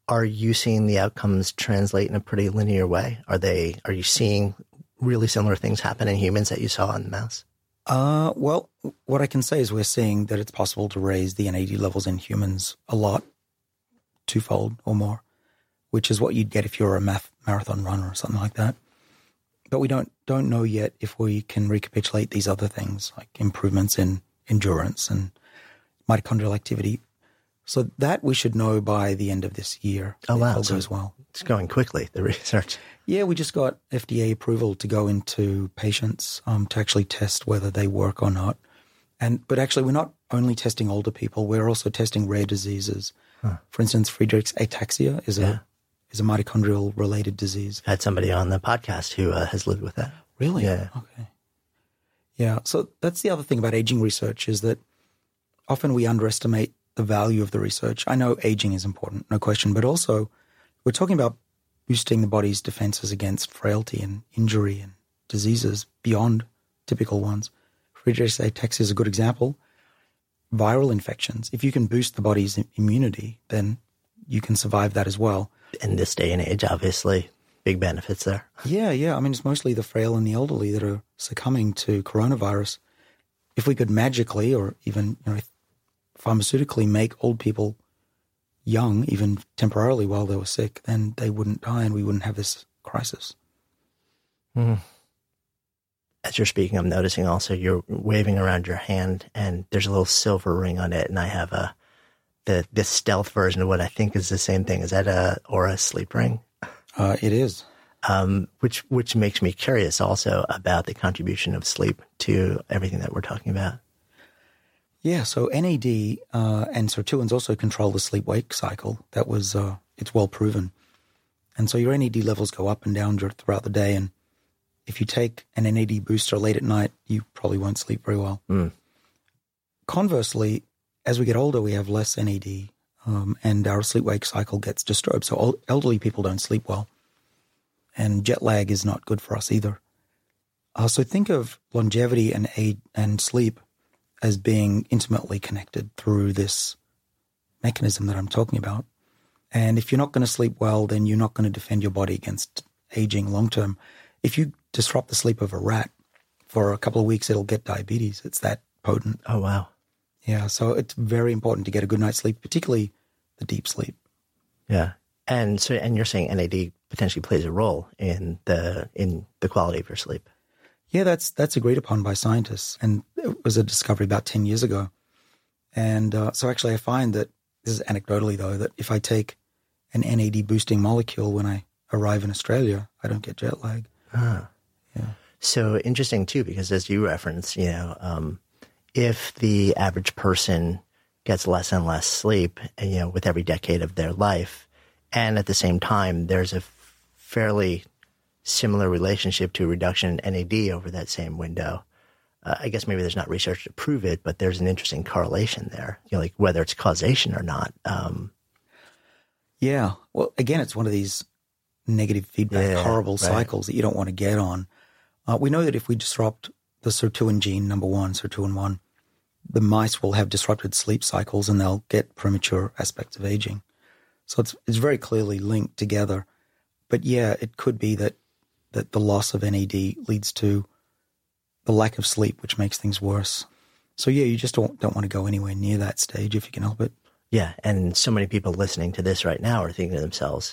are you seeing the outcomes translate in a pretty linear way? Are they? Are you seeing really similar things happen in humans that you saw in the mouse? Uh, well, what I can say is we're seeing that it's possible to raise the N A D levels in humans a lot, twofold or more, which is what you'd get if you're a math marathon runner or something like that. But we don't don't know yet if we can recapitulate these other things like improvements in endurance and mitochondrial activity. So that we should know by the end of this year. Oh, wow. If all So goes well. It's going quickly, the research. Yeah, we just got F D A approval to go into patients um, to actually test whether they work or not. And But actually, we're not only testing older people, we're also testing rare diseases. Huh. For instance, Friedreich's ataxia is yeah. a is a mitochondrial-related disease. I had somebody on the podcast who uh, has lived with that. Really? Yeah. Okay. Yeah, so that's the other thing about aging research is that often we underestimate the value of the research. I know aging is important, no question, but also we're talking about boosting the body's defenses against frailty and injury and diseases beyond typical ones. Friedreich's ataxia is a good example. Viral infections, if you can boost the body's immunity, then you can survive that as well. In this day and age, obviously, big benefits there. Yeah, yeah. I mean, it's mostly the frail and the elderly that are succumbing to coronavirus. If we could magically or even, you know, pharmaceutically make old people young, even temporarily while they were sick, then they wouldn't die and we wouldn't have this crisis. Mm. As you're speaking, I'm noticing also you're waving around your hand and there's a little silver ring on it, and I have a the this stealth version of what I think is the same thing. Is that a Oura sleep ring? Uh, it is. Um, which which makes me curious also about the contribution of sleep to everything that we're talking about. Yeah, so N A D uh, and sirtuins also control the sleep-wake cycle. That was, uh, it's well proven. And so your N A D levels go up and down throughout the day. And if you take an N A D booster late at night, you probably won't sleep very well. Mm. Conversely, as we get older, we have less N A D um, and our sleep-wake cycle gets disturbed. So old, elderly people don't sleep well. And jet lag is not good for us either. Uh, so think of longevity and age and sleep as being intimately connected through this mechanism that I'm talking about. And if you're not going to sleep well, then you're not going to defend your body against aging long-term. If you disrupt the sleep of a rat for a couple of weeks, it'll get diabetes. It's that potent. Oh, wow. Yeah, so it's very important to get a good night's sleep, particularly the deep sleep. Yeah. And so, and you're saying N A D potentially plays a role in the in the quality of your sleep. Yeah, that's that's agreed upon by scientists, and it was a discovery about ten years ago. And uh, so actually I find that, this is anecdotally though, that if I take an N A D boosting molecule when I arrive in Australia, I don't get jet lag. Ah. Yeah. So interesting too, because as you reference, you know, um, if the average person gets less and less sleep, you know, with every decade of their life, and at the same time, there's a fairly similar relationship to a reduction in N A D over that same window. Uh, I guess maybe there's not research to prove it, but there's an interesting correlation there, you know, like whether it's causation or not. Um, yeah. Well, again, it's one of these negative feedback, yeah, horrible right. cycles that you don't want to get on. Uh, we know that if we disrupt the sirtuin gene, number one, sirtuin one, the mice will have disrupted sleep cycles and they'll get premature aspects of aging. So it's it's very clearly linked together. But yeah, it could be that that the loss of N A D leads to the lack of sleep, which makes things worse. So yeah, you just don't, don't want to go anywhere near that stage if you can help it. Yeah, and so many people listening to this right now are thinking to themselves,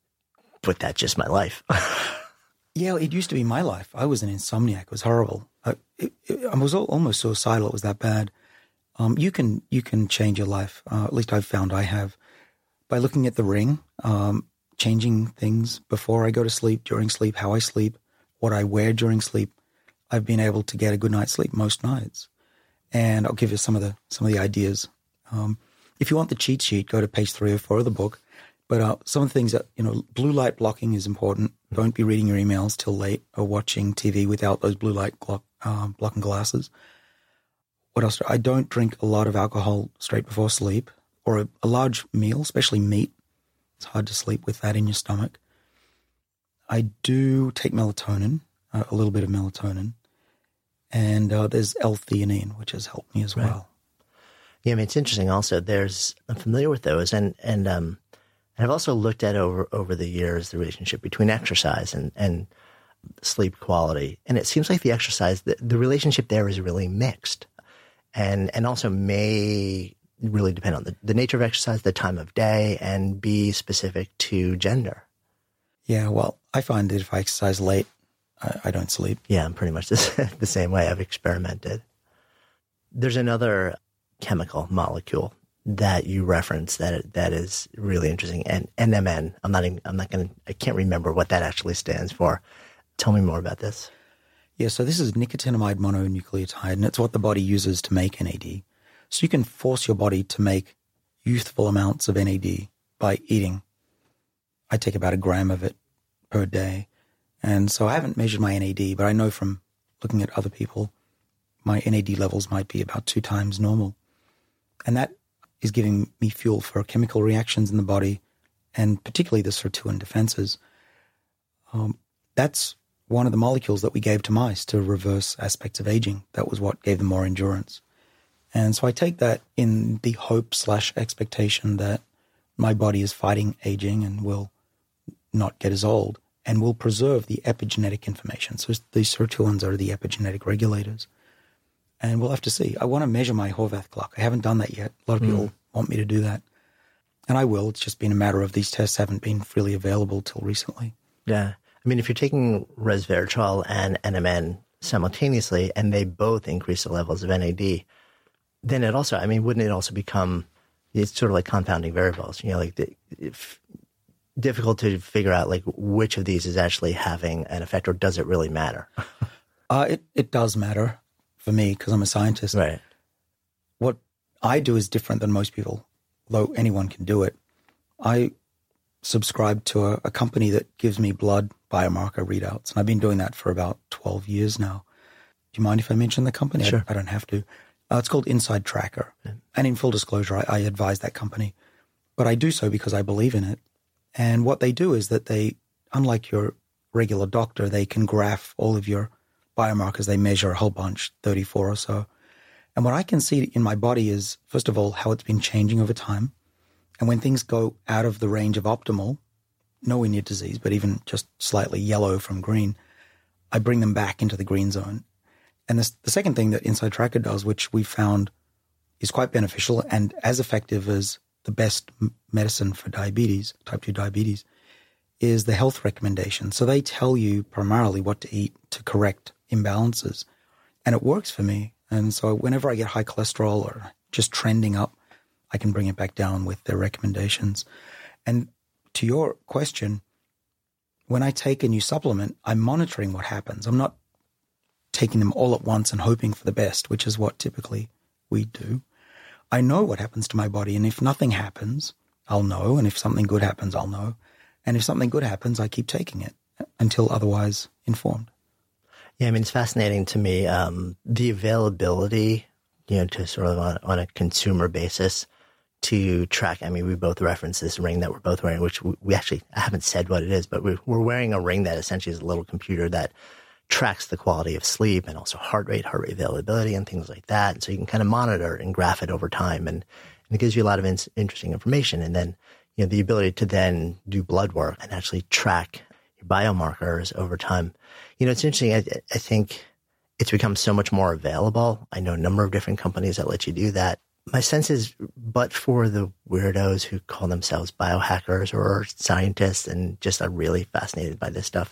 but that's just my life. Yeah, it used to be my life. I was an insomniac. It was horrible. I, it, it, I was almost suicidal. It was that bad. Um, you can you can change your life. Uh, at least I've found I have. By looking at the ring, um, changing things before I go to sleep, during sleep, how I sleep, what I wear during sleep, I've been able to get a good night's sleep most nights. And I'll give you some of the some of the ideas. Um, if you want the cheat sheet, go to page three or four of the book. But uh, some of the things that, you know, blue light blocking is important. Don't be reading your emails till late or watching T V without those blue light glo- uh, blocking glasses. What else? I don't drink a lot of alcohol straight before sleep or a, a large meal, especially meat. It's hard to sleep with that in your stomach. I do take melatonin, uh, a little bit of melatonin. And uh, there's L-theanine, which has helped me as right. well. Yeah, I mean, it's interesting also. There's, I'm familiar with those. And, and um, And I've also looked at over over the years the relationship between exercise and, and sleep quality. And it seems like the exercise, the, the relationship there is really mixed. And and also may really depend on the, the nature of exercise, the time of day, and be specific to gender. Yeah, well, I find that if I exercise late, I, I don't sleep. Yeah, I'm pretty much the, the same way. I've experimented. There's another chemical molecule that you reference that that is really interesting, and N M N. I'm not even, I'm not going to, I can't remember what that actually stands for. Tell me more about this. Yeah, so this is nicotinamide mononucleotide, and it's what the body uses to make N A D. So you can force your body to make youthful amounts of N A D by eating. I take about a gram of it per day. And so I haven't measured my N A D, but I know from looking at other people, my N A D levels might be about two times normal. And that is giving me fuel for chemical reactions in the body, and particularly the sirtuin defenses. Um, that's one of the molecules that we gave to mice to reverse aspects of aging. That was what gave them more endurance. And so I take that in the hope slash expectation that my body is fighting aging and will not get as old and will preserve the epigenetic information. So these sirtuins are the epigenetic regulators. And we'll have to see. I want to measure my Horvath clock. I haven't done that yet. A lot of people mm. want me to do that. And I will. It's just been a matter of these tests haven't been freely available till recently. Yeah. I mean, if you're taking resveratrol and N M N simultaneously and they both increase the levels of N A D, then it also, I mean, wouldn't it also become, it's sort of like compounding variables, you know, like the, if, difficult to figure out like which of these is actually having an effect, or does it really matter? uh, it, it does matter for me because I'm a scientist. Right. What I do is different than most people, though anyone can do it. I subscribe to a, a company that gives me blood biomarker readouts, and I've been doing that for about twelve years now. Do you mind if I mention the company? Sure. I, I don't have to. Uh, it's called Inside Tracker. Yeah. And in full disclosure, I, I advise that company. But I do so because I believe in it. And what they do is that they, unlike your regular doctor, they can graph all of your biomarkers. They measure a whole bunch, thirty-four or so. And what I can see in my body is, first of all, how it's been changing over time. And when things go out of the range of optimal, nowhere near disease, but even just slightly yellow from green, I bring them back into the green zone. And this, the second thing that Inside Tracker does, which we found is quite beneficial and as effective as the best medicine for diabetes, type two diabetes, is the health recommendation. So they tell you primarily what to eat to correct imbalances. And it works for me. And so whenever I get high cholesterol or just trending up, I can bring it back down with their recommendations. And to your question, when I take a new supplement, I'm monitoring what happens. I'm not taking them all at once and hoping for the best, which is what typically we do. I know what happens to my body, and if nothing happens, I'll know, and if something good happens, I'll know. And if something good happens, I keep taking it until otherwise informed. Yeah, I mean, it's fascinating to me, um, the availability, you know, to sort of on, on a consumer basis to track. I mean, we both referenced this ring that we're both wearing, which we, we actually, I haven't said what it is, but we, we're wearing a ring that essentially is a little computer that tracks the quality of sleep and also heart rate, heart rate availability and things like that. And so you can kind of monitor and graph it over time. And, and it gives you a lot of in, interesting information. And then, you know, the ability to then do blood work and actually track your biomarkers over time. You know, it's interesting. I, I think it's become so much more available. I know a number of different companies that let you do that. My sense is, but for the weirdos who call themselves biohackers or scientists and just are really fascinated by this stuff,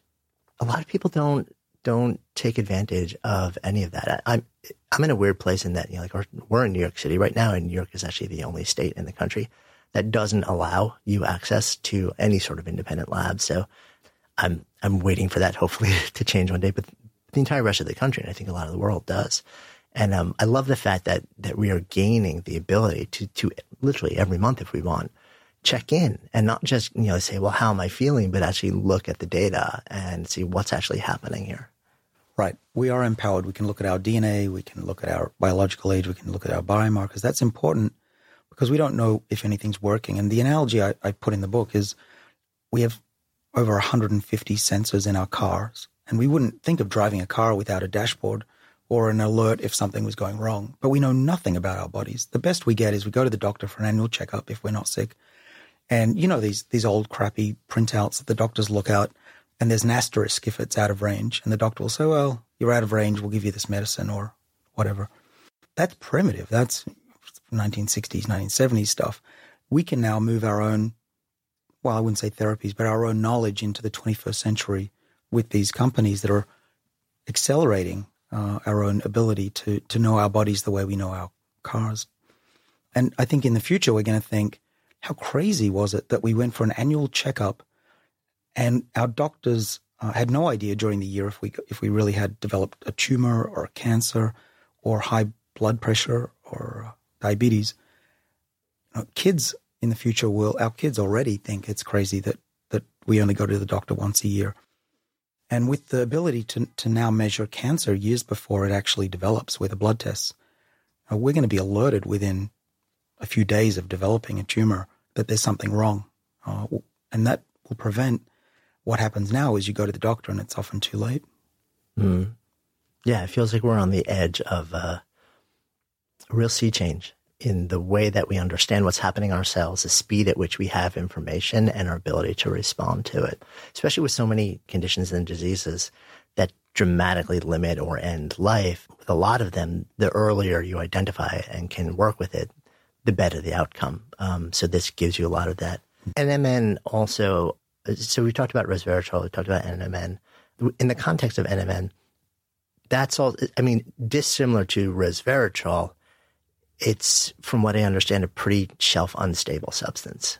a lot of people don't don't take advantage of any of that. I, I'm I'm in a weird place in that, you know, like we're, we're in New York City right now, and New York is actually the only state in the country that doesn't allow you access to any sort of independent lab. So I'm I'm waiting for that hopefully to change one day. But the entire rest of the country, and I think a lot of the world does. And um, I love the fact that that we are gaining the ability to to literally every month, if we want, check in and not just, you know, say, well, how am I feeling, but actually look at the data and see what's actually happening here. Right. We are empowered. We can look at our D N A. We can look at our biological age. We can look at our biomarkers. That's important because we don't know if anything's working. And the analogy I, I put in the book is we have over one hundred fifty sensors in our cars, and we wouldn't think of driving a car without a dashboard or an alert if something was going wrong. But we know nothing about our bodies. The best we get is we go to the doctor for an annual checkup if we're not sick. And you know these these old crappy printouts that the doctors look at, and there's an asterisk if it's out of range. And the doctor will say, well, you're out of range, we'll give you this medicine or whatever. That's primitive. That's nineteen sixties, nineteen seventies stuff. We can now move our own, well, I wouldn't say therapies, but our own knowledge into the twenty-first century with these companies that are accelerating uh, our own ability to to know our bodies the way we know our cars. And I think in the future we're going to think, how crazy was it that we went for an annual checkup and our doctors uh, had no idea during the year if we if we really had developed a tumor or a cancer or high blood pressure or uh, diabetes. You know, kids in the future will, our kids already think it's crazy that, that we only go to the doctor once a year. And with the ability to, to now measure cancer years before it actually develops with a blood test, uh, we're going to be alerted within a few days of developing a tumor that there's something wrong. Uh, and that will prevent what happens now is you go to the doctor and it's often too late. Mm. Yeah, it feels like we're on the edge of uh, a real sea change in the way that we understand what's happening in our cells, the speed at which we have information and our ability to respond to it, especially with so many conditions and diseases that dramatically limit or end life. With a lot of them, the earlier you identify and can work with it, the better the outcome. Um, so this gives you a lot of that. N M N also, so we talked about resveratrol, we talked about N M N. In the context of N M N, that's all, I mean, dissimilar to resveratrol, it's, from what I understand, a pretty shelf unstable substance.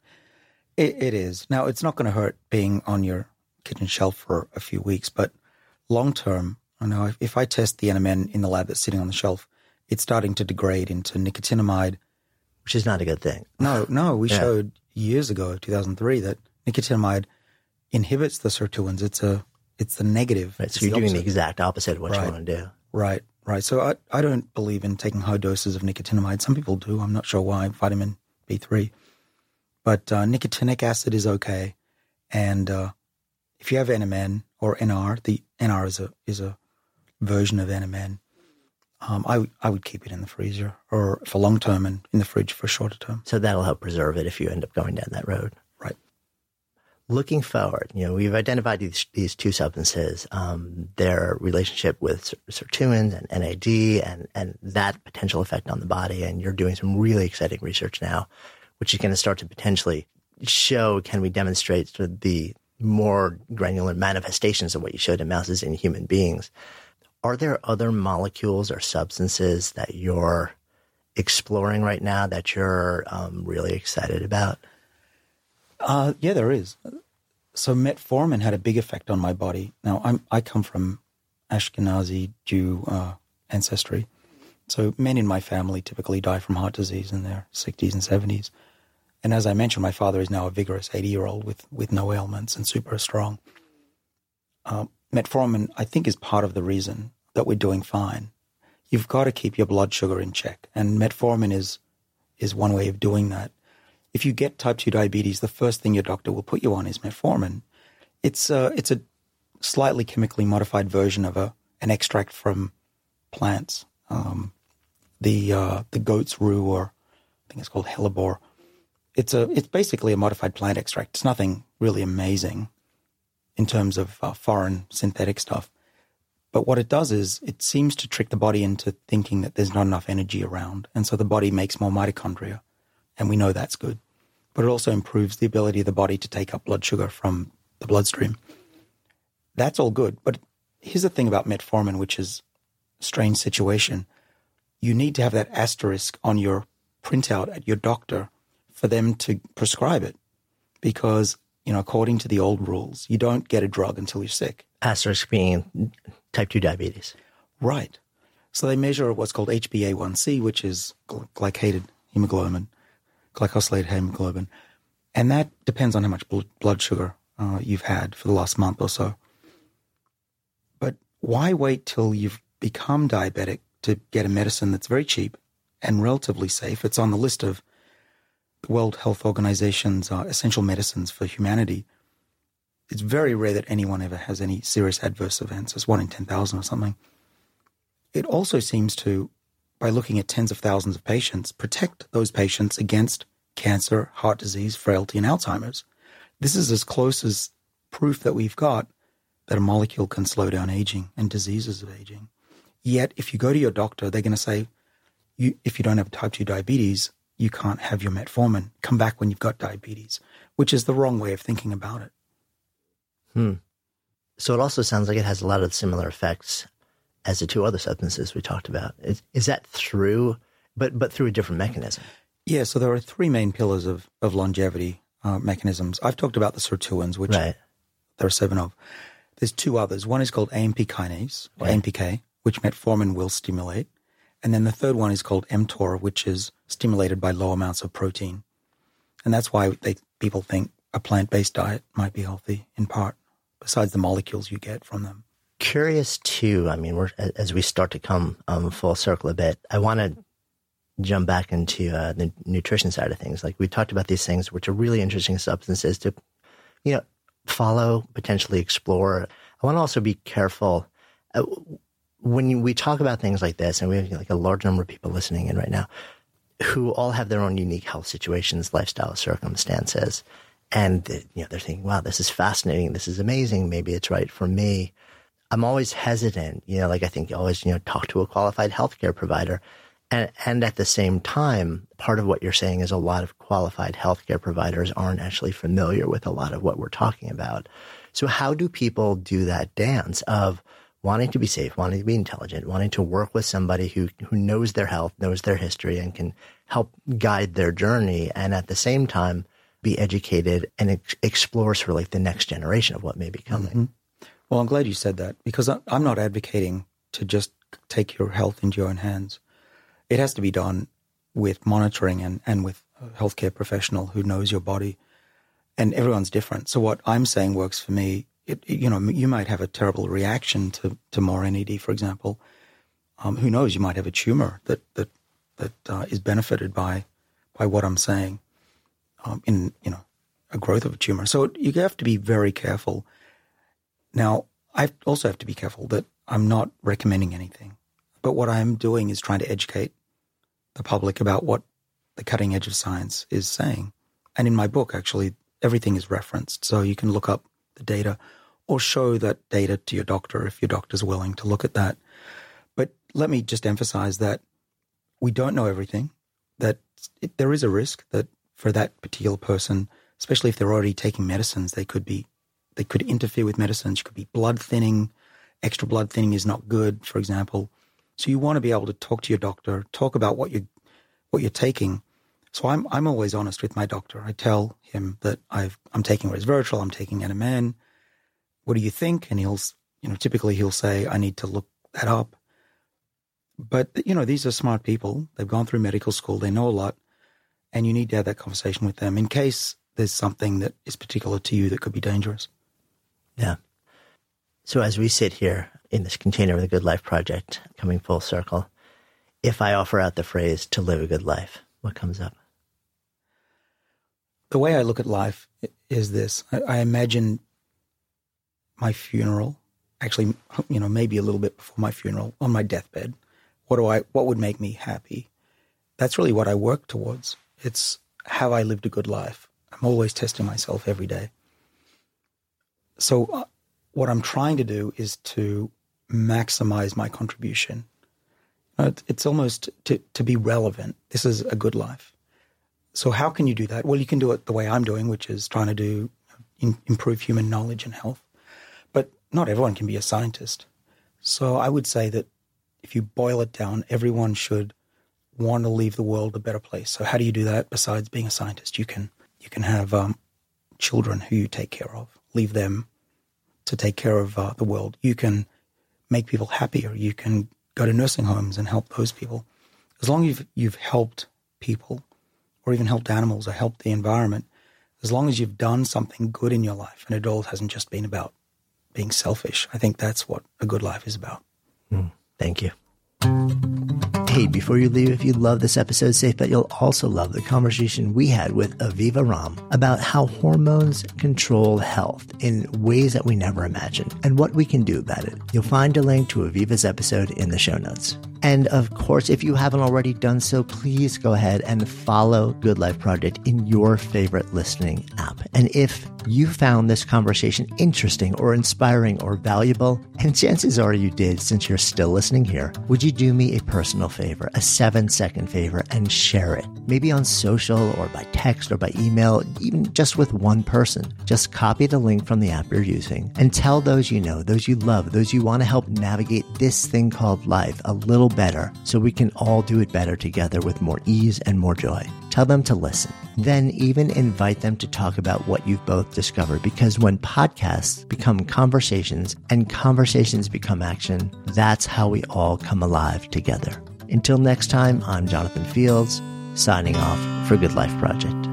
It, it is. Now, it's not going to hurt being on your kitchen shelf for a few weeks, but long term, I know if, if I test the N M N in the lab that's sitting on the shelf, it's starting to degrade into nicotinamide. Which is not a good thing. No, no. We yeah. showed years ago, two thousand three, that nicotinamide inhibits the sirtuins. It's a, it's the negative. Right, so you're the doing the exact opposite of what right. you want to do. Right, right. So I, I don't believe in taking high doses of nicotinamide. Some people do. I'm not sure why. Vitamin B three. But uh, nicotinic acid is okay. And uh, if you have N M N or N R, the N R is a is a version of N M N. Um, I, I would keep it in the freezer or for long term and in the fridge for shorter term. So that'll help preserve it if you end up going down that road. Right. Looking forward, you know, we've identified these, these two substances, um, their relationship with sirtuins and N A D and, and that potential effect on the body. And you're doing some really exciting research now, which is going to start to potentially show, can we demonstrate sort of the more granular manifestations of what you showed in mouse in human beings. Are there other molecules or substances that you're exploring right now that you're um, really excited about? Uh, yeah, there is. So metformin had a big effect on my body. Now, I'm, I come from Ashkenazi Jew uh, ancestry. So men in my family typically die from heart disease in their sixties and seventies. And as I mentioned, my father is now a vigorous eighty-year-old with, with no ailments and super strong. Um, metformin, I think, is part of the reason that we're doing fine. You've got to keep your blood sugar in check, and metformin is is one way of doing that. If you get type two diabetes, the first thing your doctor will put you on is metformin. It's a, it's a slightly chemically modified version of a an extract from plants. Um, the uh, the goat's rue, or I think it's called hellebore. It's a it's basically a modified plant extract. It's nothing really amazing in terms of uh, foreign synthetic stuff. But what it does is it seems to trick the body into thinking that there's not enough energy around. And so the body makes more mitochondria. And we know that's good. But it also improves the ability of the body to take up blood sugar from the bloodstream. That's all good. But here's the thing about metformin, which is a strange situation. You need to have that asterisk on your printout at your doctor for them to prescribe it. Because, you know, according to the old rules, you don't get a drug until you're sick. Asterisk being type two diabetes. Right. So they measure what's called H b A one C, which is glycated hemoglobin, glycosylated hemoglobin. And that depends on how much blood sugar uh, you've had for the last month or so. But why wait till you've become diabetic to get a medicine that's very cheap and relatively safe? It's on the list of the World Health Organization's uh, essential medicines for humanity. It's very rare that anyone ever has any serious adverse events. It's one in ten thousand or something. It also seems to, by looking at tens of thousands of patients, protect those patients against cancer, heart disease, frailty, and Alzheimer's. This is as close as proof that we've got that a molecule can slow down aging and diseases of aging. Yet, if you go to your doctor, they're going to say, you, if you don't have type two diabetes, you can't have your metformin. Come back when you've got diabetes, which is the wrong way of thinking about it. Hmm. So it also sounds like it has a lot of similar effects as the two other substances we talked about. Is, is that through, but but through a different mechanism? Yeah, so there are three main pillars of, of longevity uh, mechanisms. I've talked about the sirtuins, which right. there are seven of. There's two others. One is called A M P kinase, or right. A M P K, which metformin will stimulate. And then the third one is called mTOR, which is stimulated by low amounts of protein. And that's why they, people think a plant-based diet might be healthy, in part, besides the molecules you get from them. Curious too, I mean, we're, as we start to come um, full circle a bit, I want to jump back into uh, the nutrition side of things. Like we talked about these things, which are really interesting substances to, you know, follow, potentially explore. I want to also be careful uh, when we talk about things like this, and we have like a large number of people listening in right now who all have their own unique health situations, lifestyle circumstances. And, you know, they're thinking, wow, this is fascinating. This is amazing. Maybe it's right for me. I'm always hesitant, you know, like I think you always, you know, talk to a qualified healthcare provider. And, and at the same time, part of what you're saying is a lot of qualified healthcare providers aren't actually familiar with a lot of what we're talking about. So how do people do that dance of wanting to be safe, wanting to be intelligent, wanting to work with somebody who, who knows their health, knows their history, and can help guide their journey, and at the same time be educated and ex- explore sort of like the next generation of what may be coming? Mm-hmm. Well, I'm glad you said that, because I'm not advocating to just take your health into your own hands. It has to be done with monitoring and, and with a healthcare professional who knows your body, and everyone's different. So what I'm saying works for me. It, you know, you might have a terrible reaction to, to more N A D, for example. Um, who knows? You might have a tumor that that that uh, is benefited by by what I'm saying. Um, in you know, a growth of a tumor. So you have to be very careful. Now, I also have to be careful that I'm not recommending anything, but what I'm doing is trying to educate the public about what the cutting edge of science is saying. And in my book, actually, everything is referenced, so you can look up the data or show that data to your doctor if your doctor's willing to look at that. But let me just emphasize that we don't know everything, that it, there is a risk that for that particular person, especially if they're already taking medicines, they could be, they could interfere with medicines. You could be blood thinning. Extra blood thinning is not good, for example. So you want to be able to talk to your doctor, talk about what you what you're taking. So I'm I'm always honest with my doctor. I tell him that I've I'm taking resveratrol, I'm taking N M N. What do you think? And he'll, you know, typically he'll say, I need to look that up. But, you know, these are smart people. They've gone through medical school. They know a lot. And you need to have that conversation with them in case there's something that is particular to you that could be dangerous. Yeah. So as we sit here in this container of the Good Life Project, coming full circle, if I offer out the phrase to live a good life, what comes up? The way I look at life is this. I, I imagine my funeral, actually, you know, maybe a little bit before my funeral, on my deathbed. What do I? What would make me happy? That's really what I work towards. It's have I lived a good life? I'm always testing myself every day. So uh, what I'm trying to do is to maximize my contribution. Uh, it's almost to, to be relevant. This is a good life. So how can you do that? Well, you can do it the way I'm doing, which is trying to do in, improve human knowledge and health. But not everyone can be a scientist. So I would say that if you boil it down, everyone should want to leave the world a better place. So how do you do that besides being a scientist? You can you can have um, children who you take care of, leave them to take care of uh, the world. You can make people happier. You can go to nursing homes and help those people. As long as you've, you've helped people or even helped animals or helped the environment, as long as you've done something good in your life and it all hasn't just been about being selfish, I think that's what a good life is about. Mm, thank you. Hey, before you leave, if you love this episode, safe bet you'll also love the conversation we had with Aviva Romm about how hormones control health in ways that we never imagined and what we can do about it. You'll find a link to Aviva's episode in the show notes. And of course, if you haven't already done so, please go ahead and follow Good Life Project in your favorite listening app. And if you found this conversation interesting or inspiring or valuable, and chances are you did since you're still listening here, would you do me a personal favor, a seven second favor, and share it? Maybe on social or by text or by email, even just with one person. Just copy the link from the app you're using and tell those you know, those you love, those you want to help navigate this thing called life a little better so we can all do it better together with more ease and more joy. Tell them to listen. Then even invite them to talk about what you've both discovered, because when podcasts become conversations and conversations become action, that's how we all come alive together. Until next time, I'm Jonathan Fields, signing off for Good Life Project.